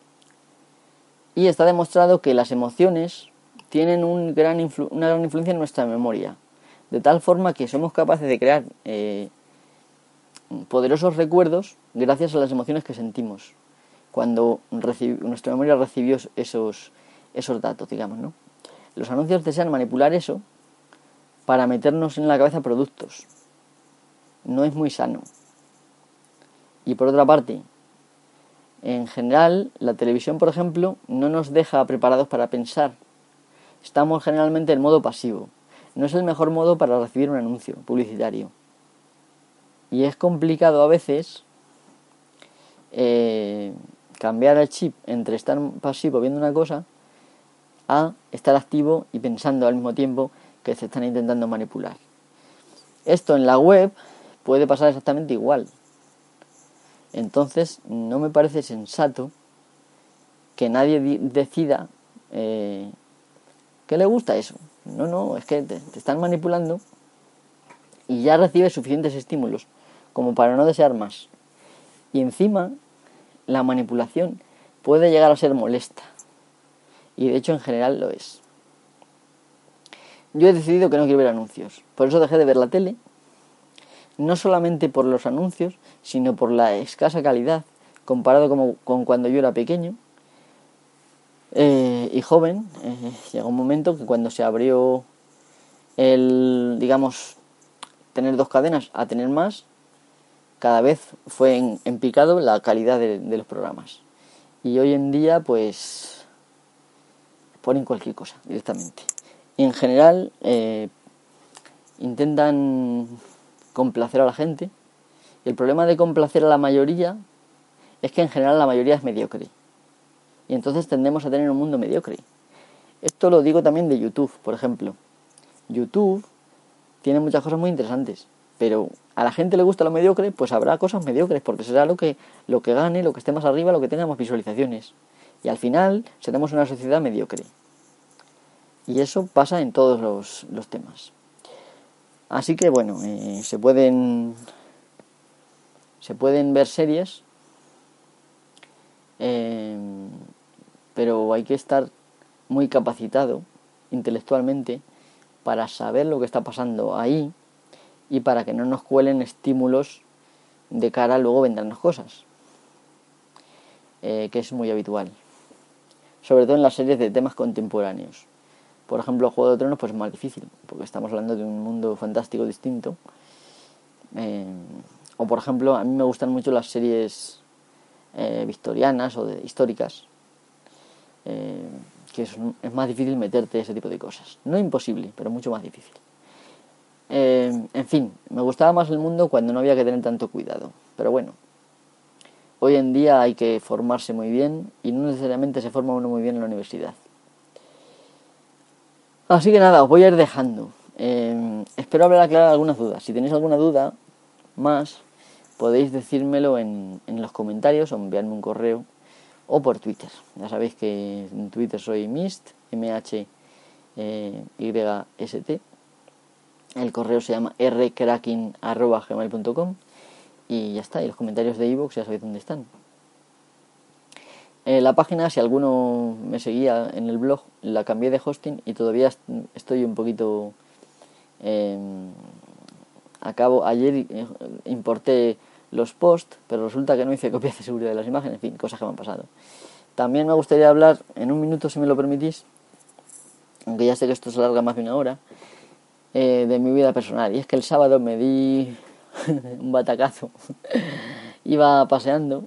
y está demostrado que las emociones tienen un gran influ- una gran influencia en nuestra memoria, de tal forma que somos capaces de crear eh, poderosos recuerdos gracias a las emociones que sentimos cuando reci- nuestra memoria recibió esos, esos datos, digamos, ¿no? Los anuncios desean manipular eso para meternos en la cabeza productos. No es muy sano. Y por otra parte, en general, la televisión, por ejemplo, no nos deja preparados para pensar. Estamos generalmente en modo pasivo. No es el mejor modo para recibir un anuncio publicitario. Y es complicado a veces eh, cambiar el chip entre estar pasivo viendo una cosa a estar activo y pensando al mismo tiempo que se están intentando manipular. Esto en la web puede pasar exactamente igual. Entonces no me parece sensato que nadie di- decida eh, que le gusta eso. No, no, es que te, te están manipulando y ya recibes suficientes estímulos como para no desear más. Y encima, la manipulación puede llegar a ser molesta. Y de hecho en general lo es. Yo he decidido que no quiero ver anuncios. Por eso dejé de ver la tele. No solamente por los anuncios, sino por la escasa calidad comparado como, con cuando yo era pequeño eh, y joven. Eh, llegó un momento que cuando se abrió el, digamos, tener dos cadenas a tener más, cada vez fue en, en picado la calidad de, de los programas. Y hoy en día, pues, ponen cualquier cosa directamente. Y en general, eh, intentan complacer a la gente. Y el problema de complacer a la mayoría es que en general la mayoría es mediocre. Y entonces tendemos a tener un mundo mediocre. Esto lo digo también de YouTube, por ejemplo. YouTube tiene muchas cosas muy interesantes, pero a la gente le gusta lo mediocre, pues habrá cosas mediocres, porque será lo que, lo que gane, lo que esté más arriba, lo que tenga más visualizaciones. Y al final seremos una sociedad mediocre. Y eso pasa en todos los, los temas. Así que bueno, eh, se pueden se pueden ver series, eh, pero hay que estar muy capacitado intelectualmente para saber lo que está pasando ahí y para que no nos cuelen estímulos de cara a luego vendernos cosas, eh, que es muy habitual, sobre todo en las series de temas contemporáneos. Por ejemplo, Juego de Tronos pues es más difícil, porque estamos hablando de un mundo fantástico distinto. Eh, o por ejemplo, a mí me gustan mucho las series eh, victorianas o de, históricas, eh, que es, es más difícil meterte ese tipo de cosas. No imposible, pero mucho más difícil. Eh, en fin, me gustaba más el mundo cuando no había que tener tanto cuidado. Pero bueno, hoy en día hay que formarse muy bien y no necesariamente se forma uno muy bien en la universidad. Así que nada, os voy a ir dejando. Eh, espero haber aclarado algunas dudas. Si tenéis alguna duda más, podéis decírmelo en, en los comentarios o enviarme un correo o por Twitter. Ya sabéis que en Twitter soy Mist, M H Y S T. El correo se llama r cracking arroba gmail punto com y ya está. Y los comentarios de iVoox ya sabéis dónde están. Eh, la página, si alguno me seguía en el blog, la cambié de hosting y todavía estoy un poquito... Eh, acabo ayer eh, importé los posts, pero resulta que no hice copias de seguridad de las imágenes, en fin, cosas que me han pasado. También me gustaría hablar, en un minuto si me lo permitís, aunque ya sé que esto se alarga más de una hora, eh, de mi vida personal. Y es que el sábado me di un batacazo. Iba paseando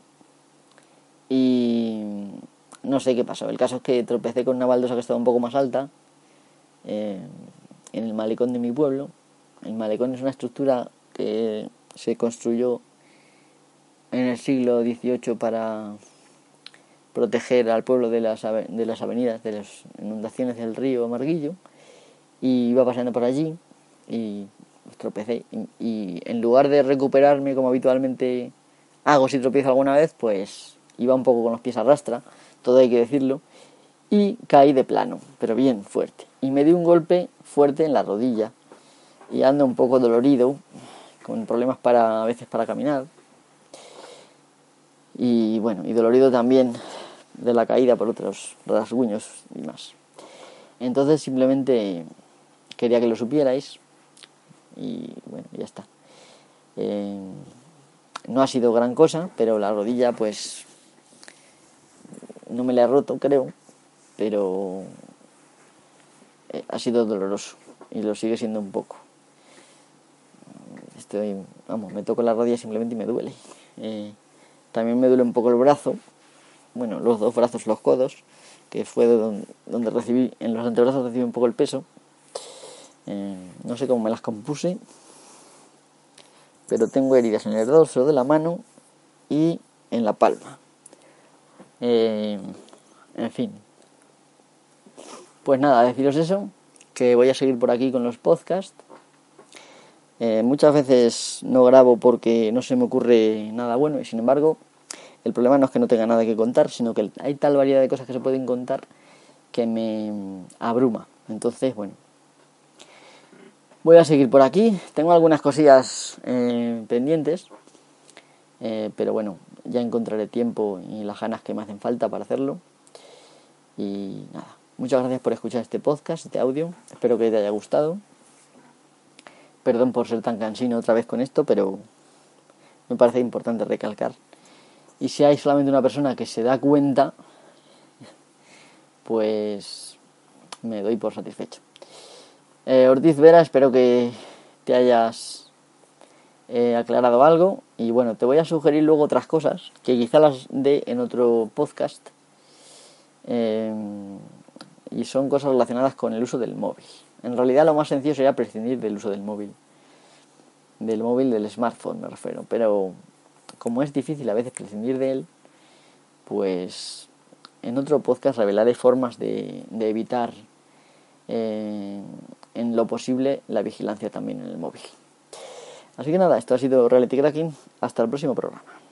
y no sé qué pasó. El caso es que tropecé con una baldosa que estaba un poco más alta, eh, en el malecón de mi pueblo. El malecón es una estructura que se construyó en el siglo dieciocho para proteger al pueblo de las, de las avenidas, de las inundaciones del río Marguillo, y iba paseando por allí y tropecé. Y, y en lugar de recuperarme como habitualmente hago si tropiezo alguna vez, pues iba un poco con los pies a rastra, todo hay que decirlo, y caí de plano, pero bien fuerte. Y me di un golpe fuerte en la rodilla y ando un poco dolorido, con problemas para a veces para caminar. Y bueno, y dolorido también de la caída por otros rasguños y más. Entonces simplemente quería que lo supierais y bueno, ya está. Eh, no ha sido gran cosa, pero la rodilla pues no me la he roto, creo, pero eh, ha sido doloroso y lo sigue siendo un poco. Estoy, vamos, me toco la rodilla simplemente y me duele. Eh, también me duele un poco el brazo, bueno, los dos brazos, los codos, que fue donde, donde recibí, en los antebrazos recibí un poco el peso. Eh, no sé cómo me las compuse, pero tengo heridas en el dorso de la mano y en la palma. Eh, en fin. Pues nada, deciros eso, que voy a seguir por aquí con los podcasts. Eh, muchas veces no grabo porque no se me ocurre nada bueno y sin embargo el problema no es que no tenga nada que contar, sino que hay tal variedad de cosas que se pueden contar que me abruma. Entonces, bueno, voy a seguir por aquí. Tengo algunas cosillas eh, pendientes, eh, pero bueno, ya encontraré tiempo y las ganas que me hacen falta para hacerlo. Y nada, muchas gracias por escuchar este podcast, este audio. Espero que te haya gustado. Perdón por ser tan cansino otra vez con esto, pero me parece importante recalcar. Y si hay solamente una persona que se da cuenta, pues me doy por satisfecho. Eh, Ortiz Vera, espero que te hayas eh, aclarado algo Y bueno, te voy a sugerir luego otras cosas que quizá las dé en otro podcast. Eh, y son cosas relacionadas con el uso del móvil. En realidad lo más sencillo sería prescindir del uso del móvil. Del móvil, del smartphone me refiero. Pero como es difícil a veces prescindir de él, pues en otro podcast revelaré formas de, de evitar eh, en lo posible la vigilancia también en el móvil. Así que nada, esto ha sido Reality Cracking. Hasta el próximo programa.